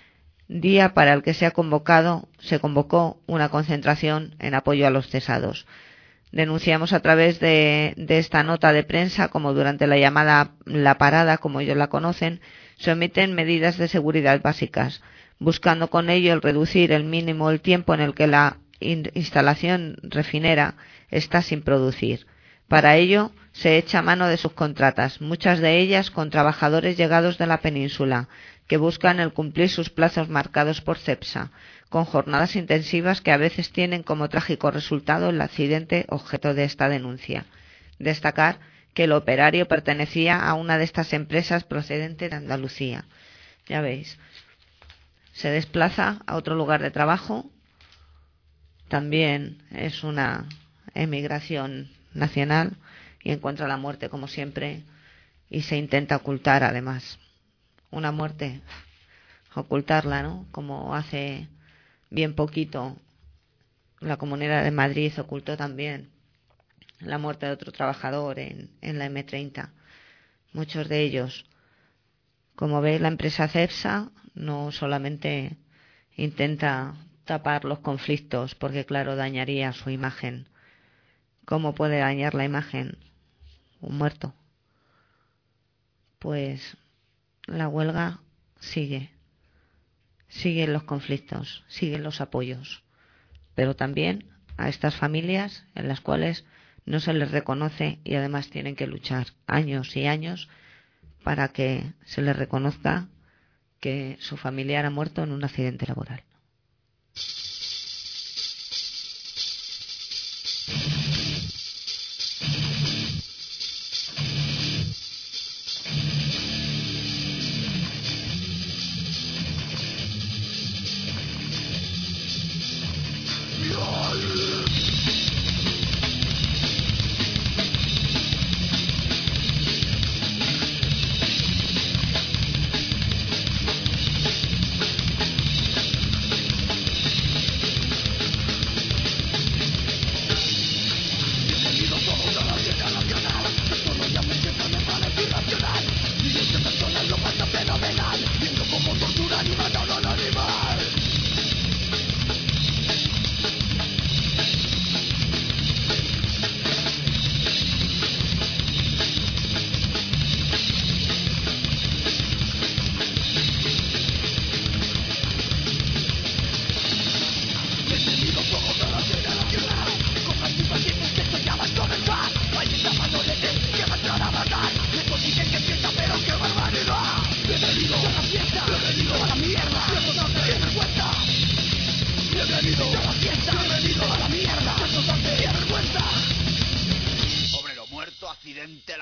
día para el que se ha convocado, se convocó una concentración en apoyo a los cesados. Denunciamos a través de, de esta nota de prensa como durante la llamada La Parada, como ellos la conocen, se omiten medidas de seguridad básicas, buscando con ello el reducir el mínimo el tiempo en el que la in- instalación refinera está sin producir. Para ello se echa mano de subcontratas, muchas de ellas con trabajadores llegados de la península, que buscan el cumplir sus plazos marcados por CEPSA, con jornadas intensivas que a veces tienen como trágico resultado el accidente objeto de esta denuncia. Destacar que el operario pertenecía a una de estas empresas procedente de Andalucía. Ya veis, se desplaza a otro lugar de trabajo, también es una emigración nacional y encuentra la muerte como siempre y se intenta ocultar además. Una muerte, ocultarla, ¿no? Como hace bien poquito la Comunidad de Madrid ocultó también la muerte de otro trabajador en, en la eme treinta. Muchos de ellos, como veis, la empresa CEPSA no solamente intenta tapar los conflictos porque, claro, dañaría su imagen. ¿Cómo puede dañar la imagen un muerto? Pues la huelga sigue. Siguen los conflictos, siguen los apoyos, pero también a estas familias en las cuales no se les reconoce y además tienen que luchar años y años para que se les reconozca que su familiar ha muerto en un accidente laboral.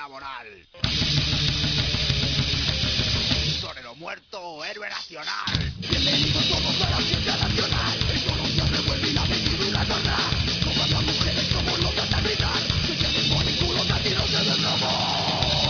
laboral. Torero muerto o héroe nacional. Bienvenidos todos a la ciencia nacional. Esto no se revuelve y la vestidura torna. Como las mujeres, como locas al gritar. Que se les ponen culos a tiros de deslomo.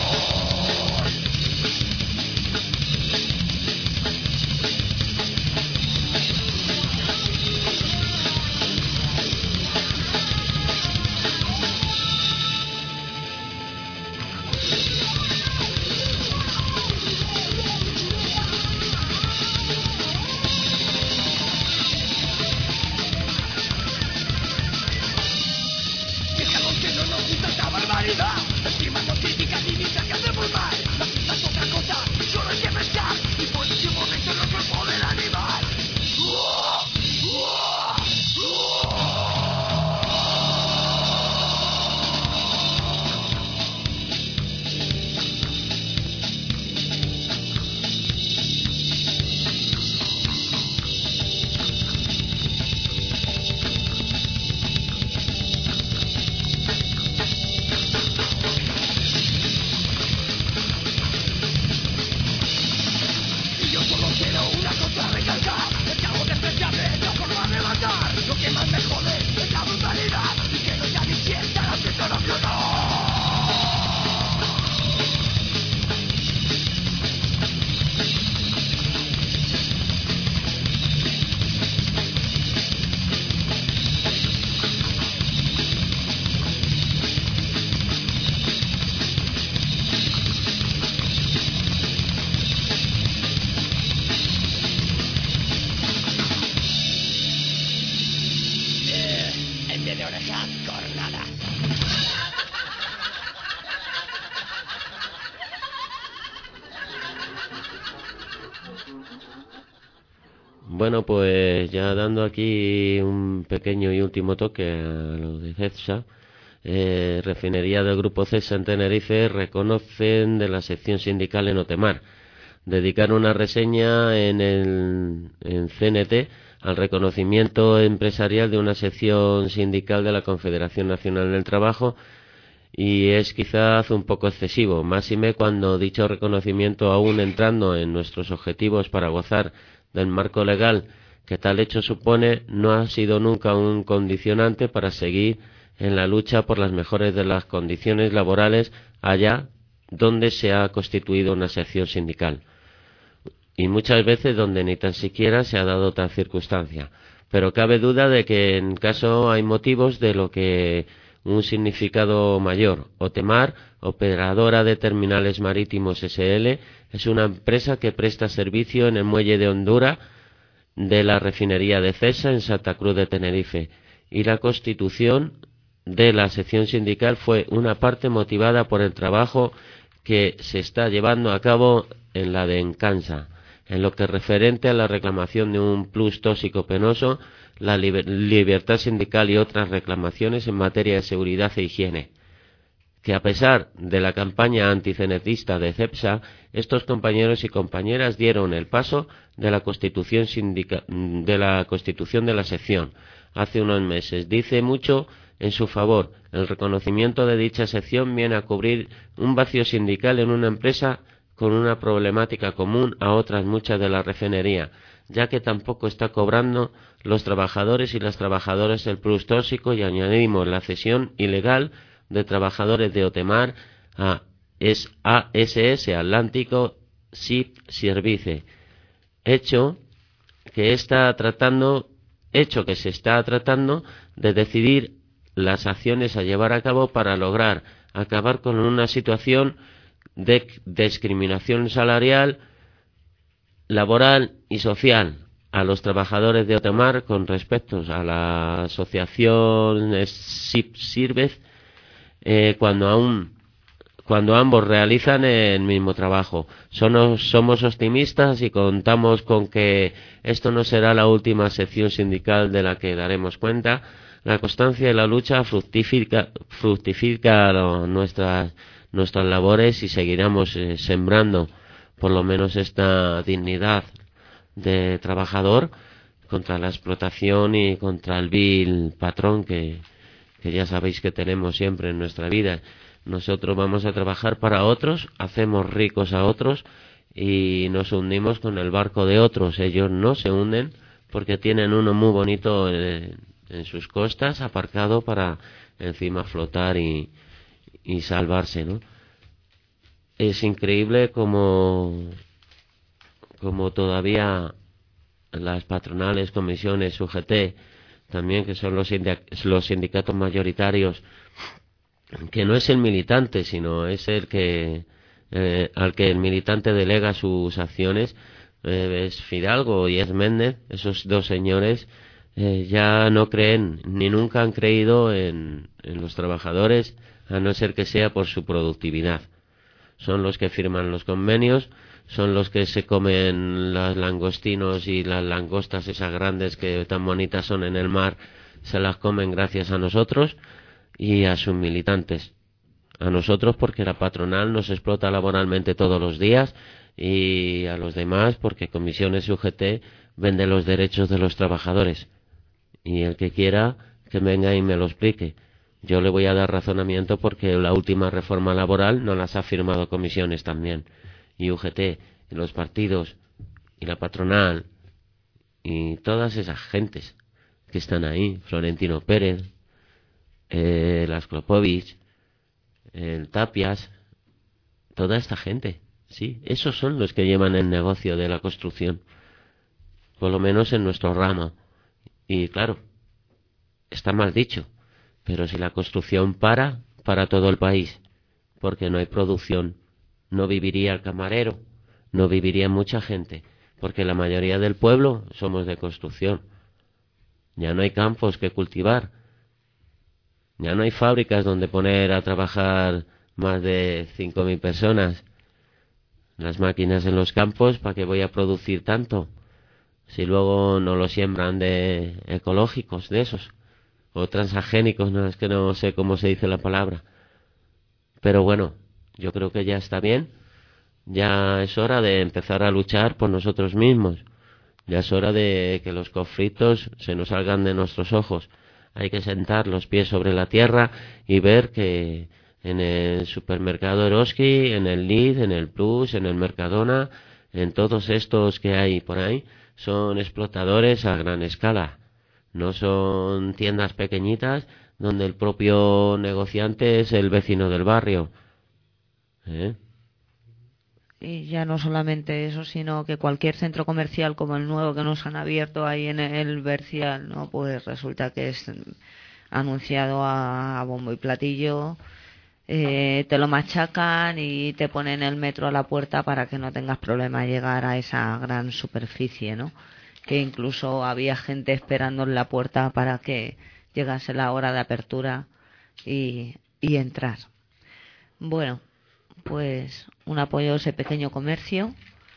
Estimando críticas y dices que hacemos mal. La fiesta es otra cosa, solo hay que pensar. Y puede que un momento en el cuerpo del animal. ¡Uah! ¡Uah! Lo que más me jode es la brutalidad y que no haya ni sienta la fiesta nacional. De orejas cornadas. Bueno, pues ya dando aquí un pequeño y último toque a lo de CEPSA, eh, refinería del Grupo CEPSA en Tenerife reconocen de la sección sindical en Otemar. Dedicaron una reseña en el en C N T al reconocimiento empresarial de una sección sindical de la Confederación Nacional del Trabajo, y es quizás un poco excesivo, máxime cuando dicho reconocimiento, aún entrando en nuestros objetivos para gozar del marco legal que tal hecho supone, no ha sido nunca un condicionante para seguir en la lucha por las mejores de las condiciones laborales allá donde se ha constituido una sección sindical. Y muchas veces donde ni tan siquiera se ha dado tal circunstancia. Pero cabe duda de que en caso hay motivos de lo que un significado mayor. Otemar, operadora de terminales marítimos S L, es una empresa que presta servicio en el muelle de Honduras de la refinería de CEPSA en Santa Cruz de Tenerife. Y la constitución de la sección sindical fue una parte motivada por el trabajo que se está llevando a cabo en la de Encansa. En lo que referente a la reclamación de un plus tóxico penoso, la liber- libertad sindical y otras reclamaciones en materia de seguridad e higiene. Que a pesar de la campaña anticenetista de CEPSA, estos compañeros y compañeras dieron el paso de la constitución sindica- de la constitución de la sección hace unos meses. Dice mucho en su favor. El reconocimiento de dicha sección viene a cubrir un vacío sindical en una empresa con una problemática común a otras muchas de la refinería, ya que tampoco está cobrando los trabajadores y las trabajadoras el plus tóxico, y añadimos la cesión ilegal de trabajadores de Otemar a A S S Atlántico Ship Service, hecho que está tratando, hecho que se está tratando de decidir las acciones a llevar a cabo para lograr acabar con una situación de discriminación salarial, laboral y social a los trabajadores de Otemar con respecto a la asociación Ship Service eh, cuando aún cuando ambos realizan el mismo trabajo. Somos, somos optimistas y contamos con que esto no será la última sección sindical de la que daremos cuenta. La constancia y la lucha fructifica, fructifica nuestras nuestras labores y seguiremos eh, sembrando por lo menos esta dignidad de trabajador contra la explotación y contra el vil patrón que, que ya sabéis que tenemos siempre en nuestra vida. Nosotros vamos a trabajar para otros, hacemos ricos a otros y nos hundimos con el barco de otros. Ellos no se hunden porque tienen uno muy bonito en, en sus costas, aparcado para encima flotar y, y salvarse, ¿no? Es increíble como, como todavía las patronales, comisiones, U G T, también que son los, los sindicatos mayoritarios, que no es el militante, sino es el que eh, al que el militante delega sus acciones, eh, es Fidalgo y es Méndez. Esos dos señores eh, ya no creen, ni nunca han creído en, en los trabajadores, a no ser que sea por su productividad. Son los que firman los convenios, son los que se comen los langostinos y las langostas esas grandes que tan bonitas son en el mar, se las comen gracias a nosotros y a sus militantes. A nosotros porque la patronal nos explota laboralmente todos los días, y a los demás porque comisiones y U G T vende los derechos de los trabajadores. Y el que quiera que venga y me lo explique. Yo le voy a dar razonamiento porque la última reforma laboral no las ha firmado comisiones también, y U G T, y los partidos, y la patronal, y todas esas gentes que están ahí, Florentino Pérez, eh, las Klopovich, el Tapias, toda esta gente, sí, esos son los que llevan el negocio de la construcción, por lo menos en nuestro ramo. Y claro, está mal dicho, pero si la construcción para, para todo el país, porque no hay producción, no viviría el camarero, no viviría mucha gente, porque la mayoría del pueblo somos de construcción. Ya no hay campos que cultivar, ya no hay fábricas donde poner a trabajar más de cinco mil personas. Las máquinas en los campos, ¿para qué voy a producir tanto? Si luego no lo siembran de ecológicos, de esos, o transgénicos, no es que no sé cómo se dice la palabra. Pero bueno, yo creo que ya está bien. Ya es hora de empezar a luchar por nosotros mismos. Ya es hora de que los conflictos se nos salgan de nuestros ojos. Hay que sentar los pies sobre la tierra y ver que en el supermercado Eroski, en el Lidl, en el Plus, en el Mercadona, en todos estos que hay por ahí, son explotadores a gran escala. No son tiendas pequeñitas donde el propio negociante es el vecino del barrio. ¿Eh? Y ya no solamente eso, sino que cualquier centro comercial como el nuevo que nos han abierto ahí en el Bercial, ¿no? Pues resulta que es anunciado a, a bombo y platillo, eh, te lo machacan y te ponen el metro a la puerta para que no tengas problema de llegar a esa gran superficie, ¿no? Que incluso había gente esperando en la puerta para que llegase la hora de apertura y, y entrar. Bueno, pues un apoyo a ese pequeño comercio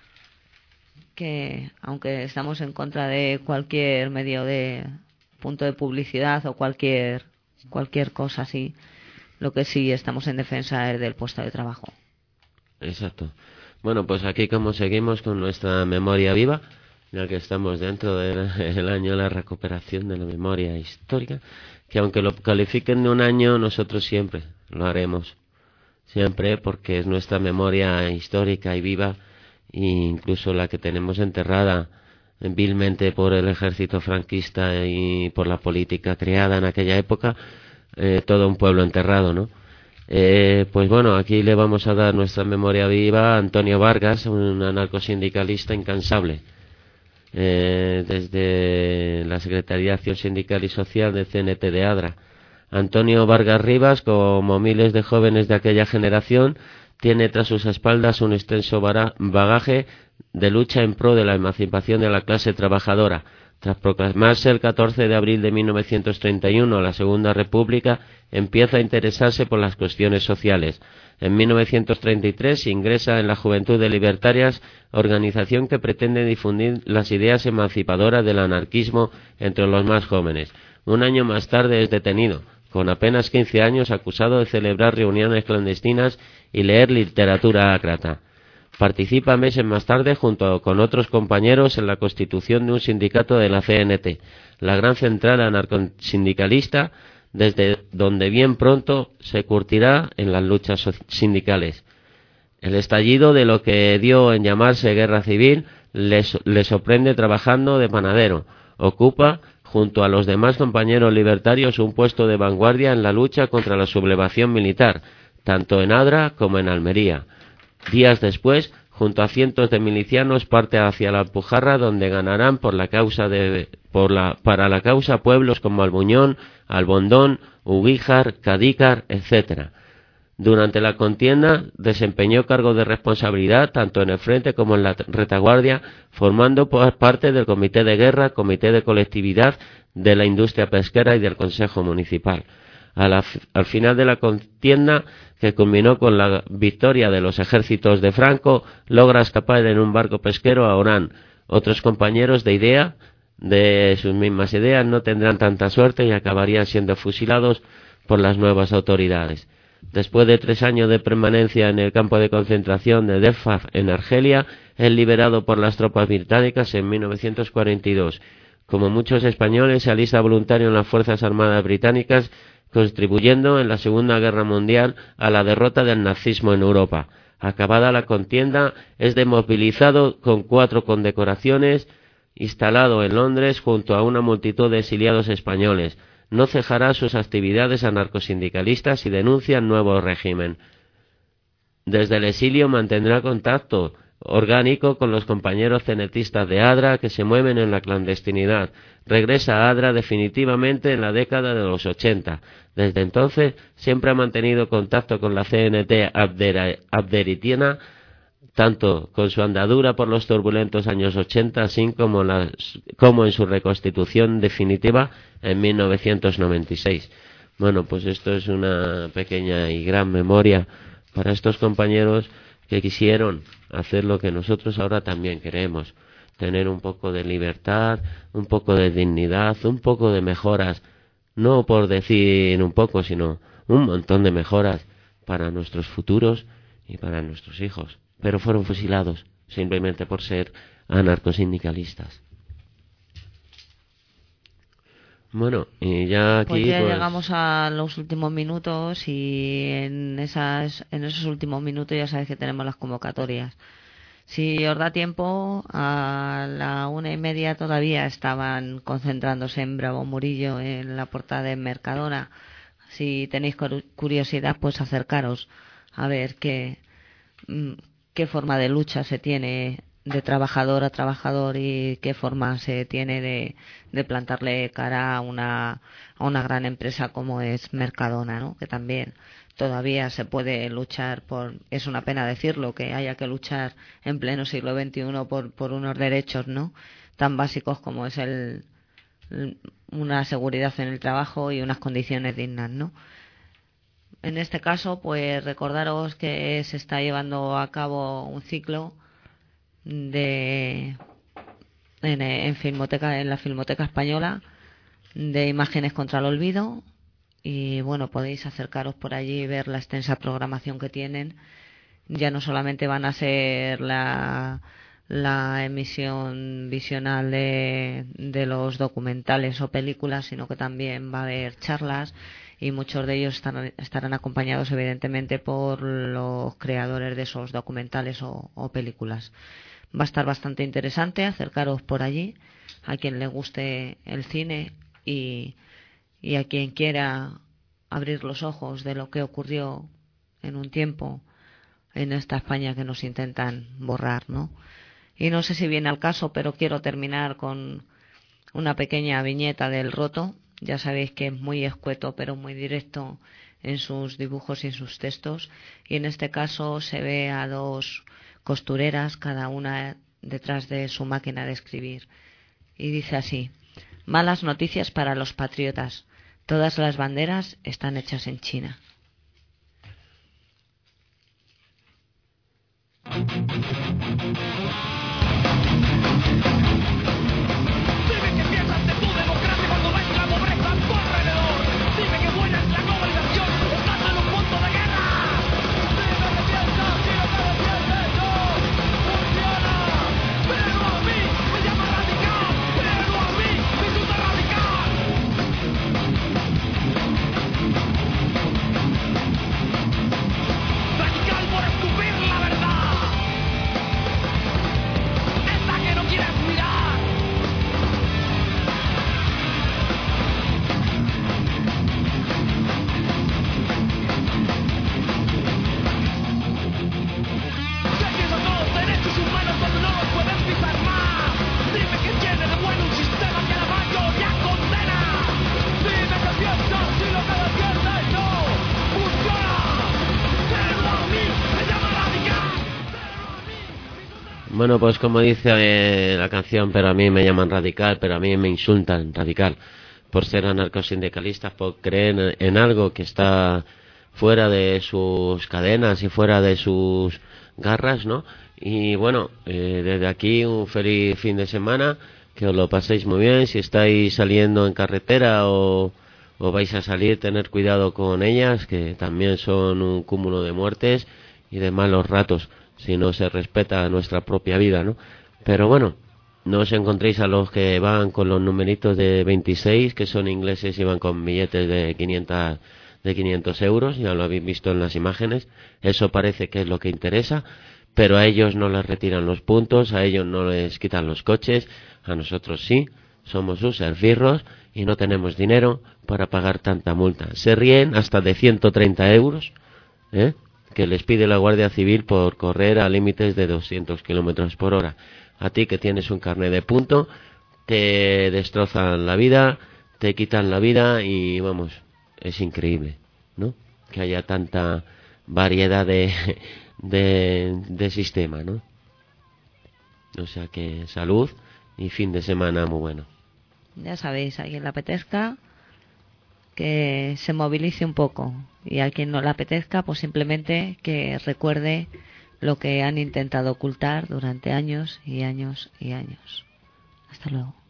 que, aunque estamos en contra de cualquier medio de punto de publicidad o cualquier cualquier cosa así, lo que sí estamos en defensa es del puesto de trabajo. Exacto. Bueno, pues aquí como seguimos con nuestra memoria viva, ya que estamos dentro del año de la recuperación de la memoria histórica, que aunque lo califiquen de un año, nosotros siempre lo haremos. Siempre, porque es nuestra memoria histórica y viva, e incluso la que tenemos enterrada vilmente por el ejército franquista y por la política creada en aquella época, eh, todo un pueblo enterrado, ¿no? Eh, pues bueno, aquí le vamos a dar nuestra memoria viva a Antonio Vargas, un anarcosindicalista incansable, eh, desde la Secretaría de Acción Sindical y Social de C N T de Adra. Antonio Vargas Rivas, como miles de jóvenes de aquella generación, tiene tras sus espaldas un extenso bagaje de lucha en pro de la emancipación de la clase trabajadora. Tras proclamarse el catorce de abril de mil novecientos treinta y uno la Segunda República, empieza a interesarse por las cuestiones sociales. En mil novecientos treinta y tres ingresa en la Juventud de Libertarias, organización que pretende difundir las ideas emancipadoras del anarquismo entre los más jóvenes. Un año más tarde es detenido, con apenas quince años, acusado de celebrar reuniones clandestinas y leer literatura ácrata. Participa meses más tarde, junto con otros compañeros, en la constitución de un sindicato de la C N T, la gran central anarcosindicalista desde donde bien pronto se curtirá en las luchas sindicales. El estallido de lo que dio en llamarse guerra civil le, le sorprende trabajando de panadero. Ocupa, junto a los demás compañeros libertarios, un puesto de vanguardia en la lucha contra la sublevación militar, tanto en Adra como en Almería. Días después, junto a cientos de milicianos, parte hacia la Alpujarra, donde ganarán por la causa de, por la, para la causa pueblos como Albuñón, Albondón, Uguíjar, Cadícar, etcétera. Durante la contienda desempeñó cargos de responsabilidad tanto en el frente como en la retaguardia, formando parte del Comité de Guerra, Comité de Colectividad de la Industria Pesquera y del Consejo Municipal. A la, al final de la contienda, que culminó con la victoria de los ejércitos de Franco, logra escapar en un barco pesquero a Orán. Otros compañeros de idea, de sus mismas ideas, no tendrán tanta suerte y acabarían siendo fusilados por las nuevas autoridades. Después de tres años de permanencia en el campo de concentración de Defaf en Argelia, es liberado por las tropas británicas en mil novecientos cuarenta y dos. Como muchos españoles, se alista voluntario en las Fuerzas Armadas británicas, contribuyendo en la Segunda Guerra Mundial a la derrota del nazismo en Europa. Acabada la contienda, es demovilizado con cuatro condecoraciones, instalado en Londres junto a una multitud de exiliados españoles. No cejará sus actividades anarcosindicalistas y denuncia el nuevo régimen. Desde el exilio mantendrá contacto orgánico con los compañeros cenetistas de Adra que se mueven en la clandestinidad. Regresa a Adra definitivamente en la década de los ochenta. Desde entonces siempre ha mantenido contacto con la C N T abderitiana, tanto con su andadura por los turbulentos años ochenta, así como, la, como en su reconstitución definitiva en mil novecientos noventa y seis. Bueno, pues esto es una pequeña y gran memoria para estos compañeros que quisieron hacer lo que nosotros ahora también queremos, tener un poco de libertad, un poco de dignidad, un poco de mejoras, no por decir un poco, sino un montón de mejoras para nuestros futuros y para nuestros hijos. Pero fueron fusilados simplemente por ser anarcosindicalistas. Bueno, y ya aquí pues ya pues... llegamos a los últimos minutos y en esas en esos últimos minutos ya sabéis que tenemos las convocatorias. Si os da tiempo, a la una y media todavía estaban concentrándose en Bravo Murillo en la portada de Mercadona. Si tenéis curiosidad, pues acercaros a ver qué qué forma de lucha se tiene de trabajador a trabajador y qué forma se tiene de, de plantarle cara a una, a una gran empresa como es Mercadona, ¿no? Que también todavía se puede luchar por, es una pena decirlo, que haya que luchar en pleno siglo veintiuno por, por unos derechos, ¿no? Tan básicos como es el, una seguridad en el trabajo y unas condiciones dignas, ¿no? En este caso, pues recordaros que se está llevando a cabo un ciclo de en, en filmoteca en la Filmoteca Española de imágenes contra el olvido y bueno, podéis acercaros por allí y ver la extensa programación que tienen. Ya no solamente van a ser la la emisión visional de, de los documentales o películas, sino que también va a haber charlas y muchos de ellos estarán, estarán acompañados evidentemente por los creadores de esos documentales o, o películas. Va a estar bastante interesante, acercaros por allí a quien le guste el cine y, y a quien quiera abrir los ojos de lo que ocurrió en un tiempo en esta España que nos intentan borrar, ¿no? Y no sé si viene al caso, pero quiero terminar con una pequeña viñeta del Roto. Ya sabéis que es muy escueto, pero muy directo en sus dibujos y en sus textos. Y en este caso se ve a dos costureras, cada una detrás de su máquina de escribir. Y dice así: malas noticias para los patriotas. Todas las banderas están hechas en China. Bueno, pues como dice eh, la canción, pero a mí me llaman radical, pero a mí me insultan radical por ser anarcosindicalistas, por creer en, en algo que está fuera de sus cadenas y fuera de sus garras, ¿no? Y bueno, eh, desde aquí un feliz fin de semana, que os lo paséis muy bien. Si estáis saliendo en carretera o, o vais a salir, tener cuidado con ellas, que también son un cúmulo de muertes y de malos ratos, si no se respeta nuestra propia vida, ¿no? Pero bueno, no os encontréis a los que van con los numeritos de veintiséis, que son ingleses y van con billetes de quinientos, de quinientos euros, ya lo habéis visto en las imágenes. Eso parece que es lo que interesa, pero a ellos no les retiran los puntos, a ellos no les quitan los coches, a nosotros sí, somos sus esbirros y no tenemos dinero para pagar tanta multa. Se ríen hasta de ciento treinta euros, ¿eh?, que les pide la Guardia Civil por correr a límites de doscientos kilómetros por hora. A ti, que tienes un carnet de punto, te destrozan la vida, te quitan la vida y vamos, es increíble, ¿no?, que haya tanta variedad de, de, de sistema, ¿no? O sea que salud y fin de semana muy bueno. Ya sabéis, a quien le apetezca que se movilice un poco, y a quien no le apetezca pues simplemente que recuerde lo que han intentado ocultar durante años y años y años. Hasta luego.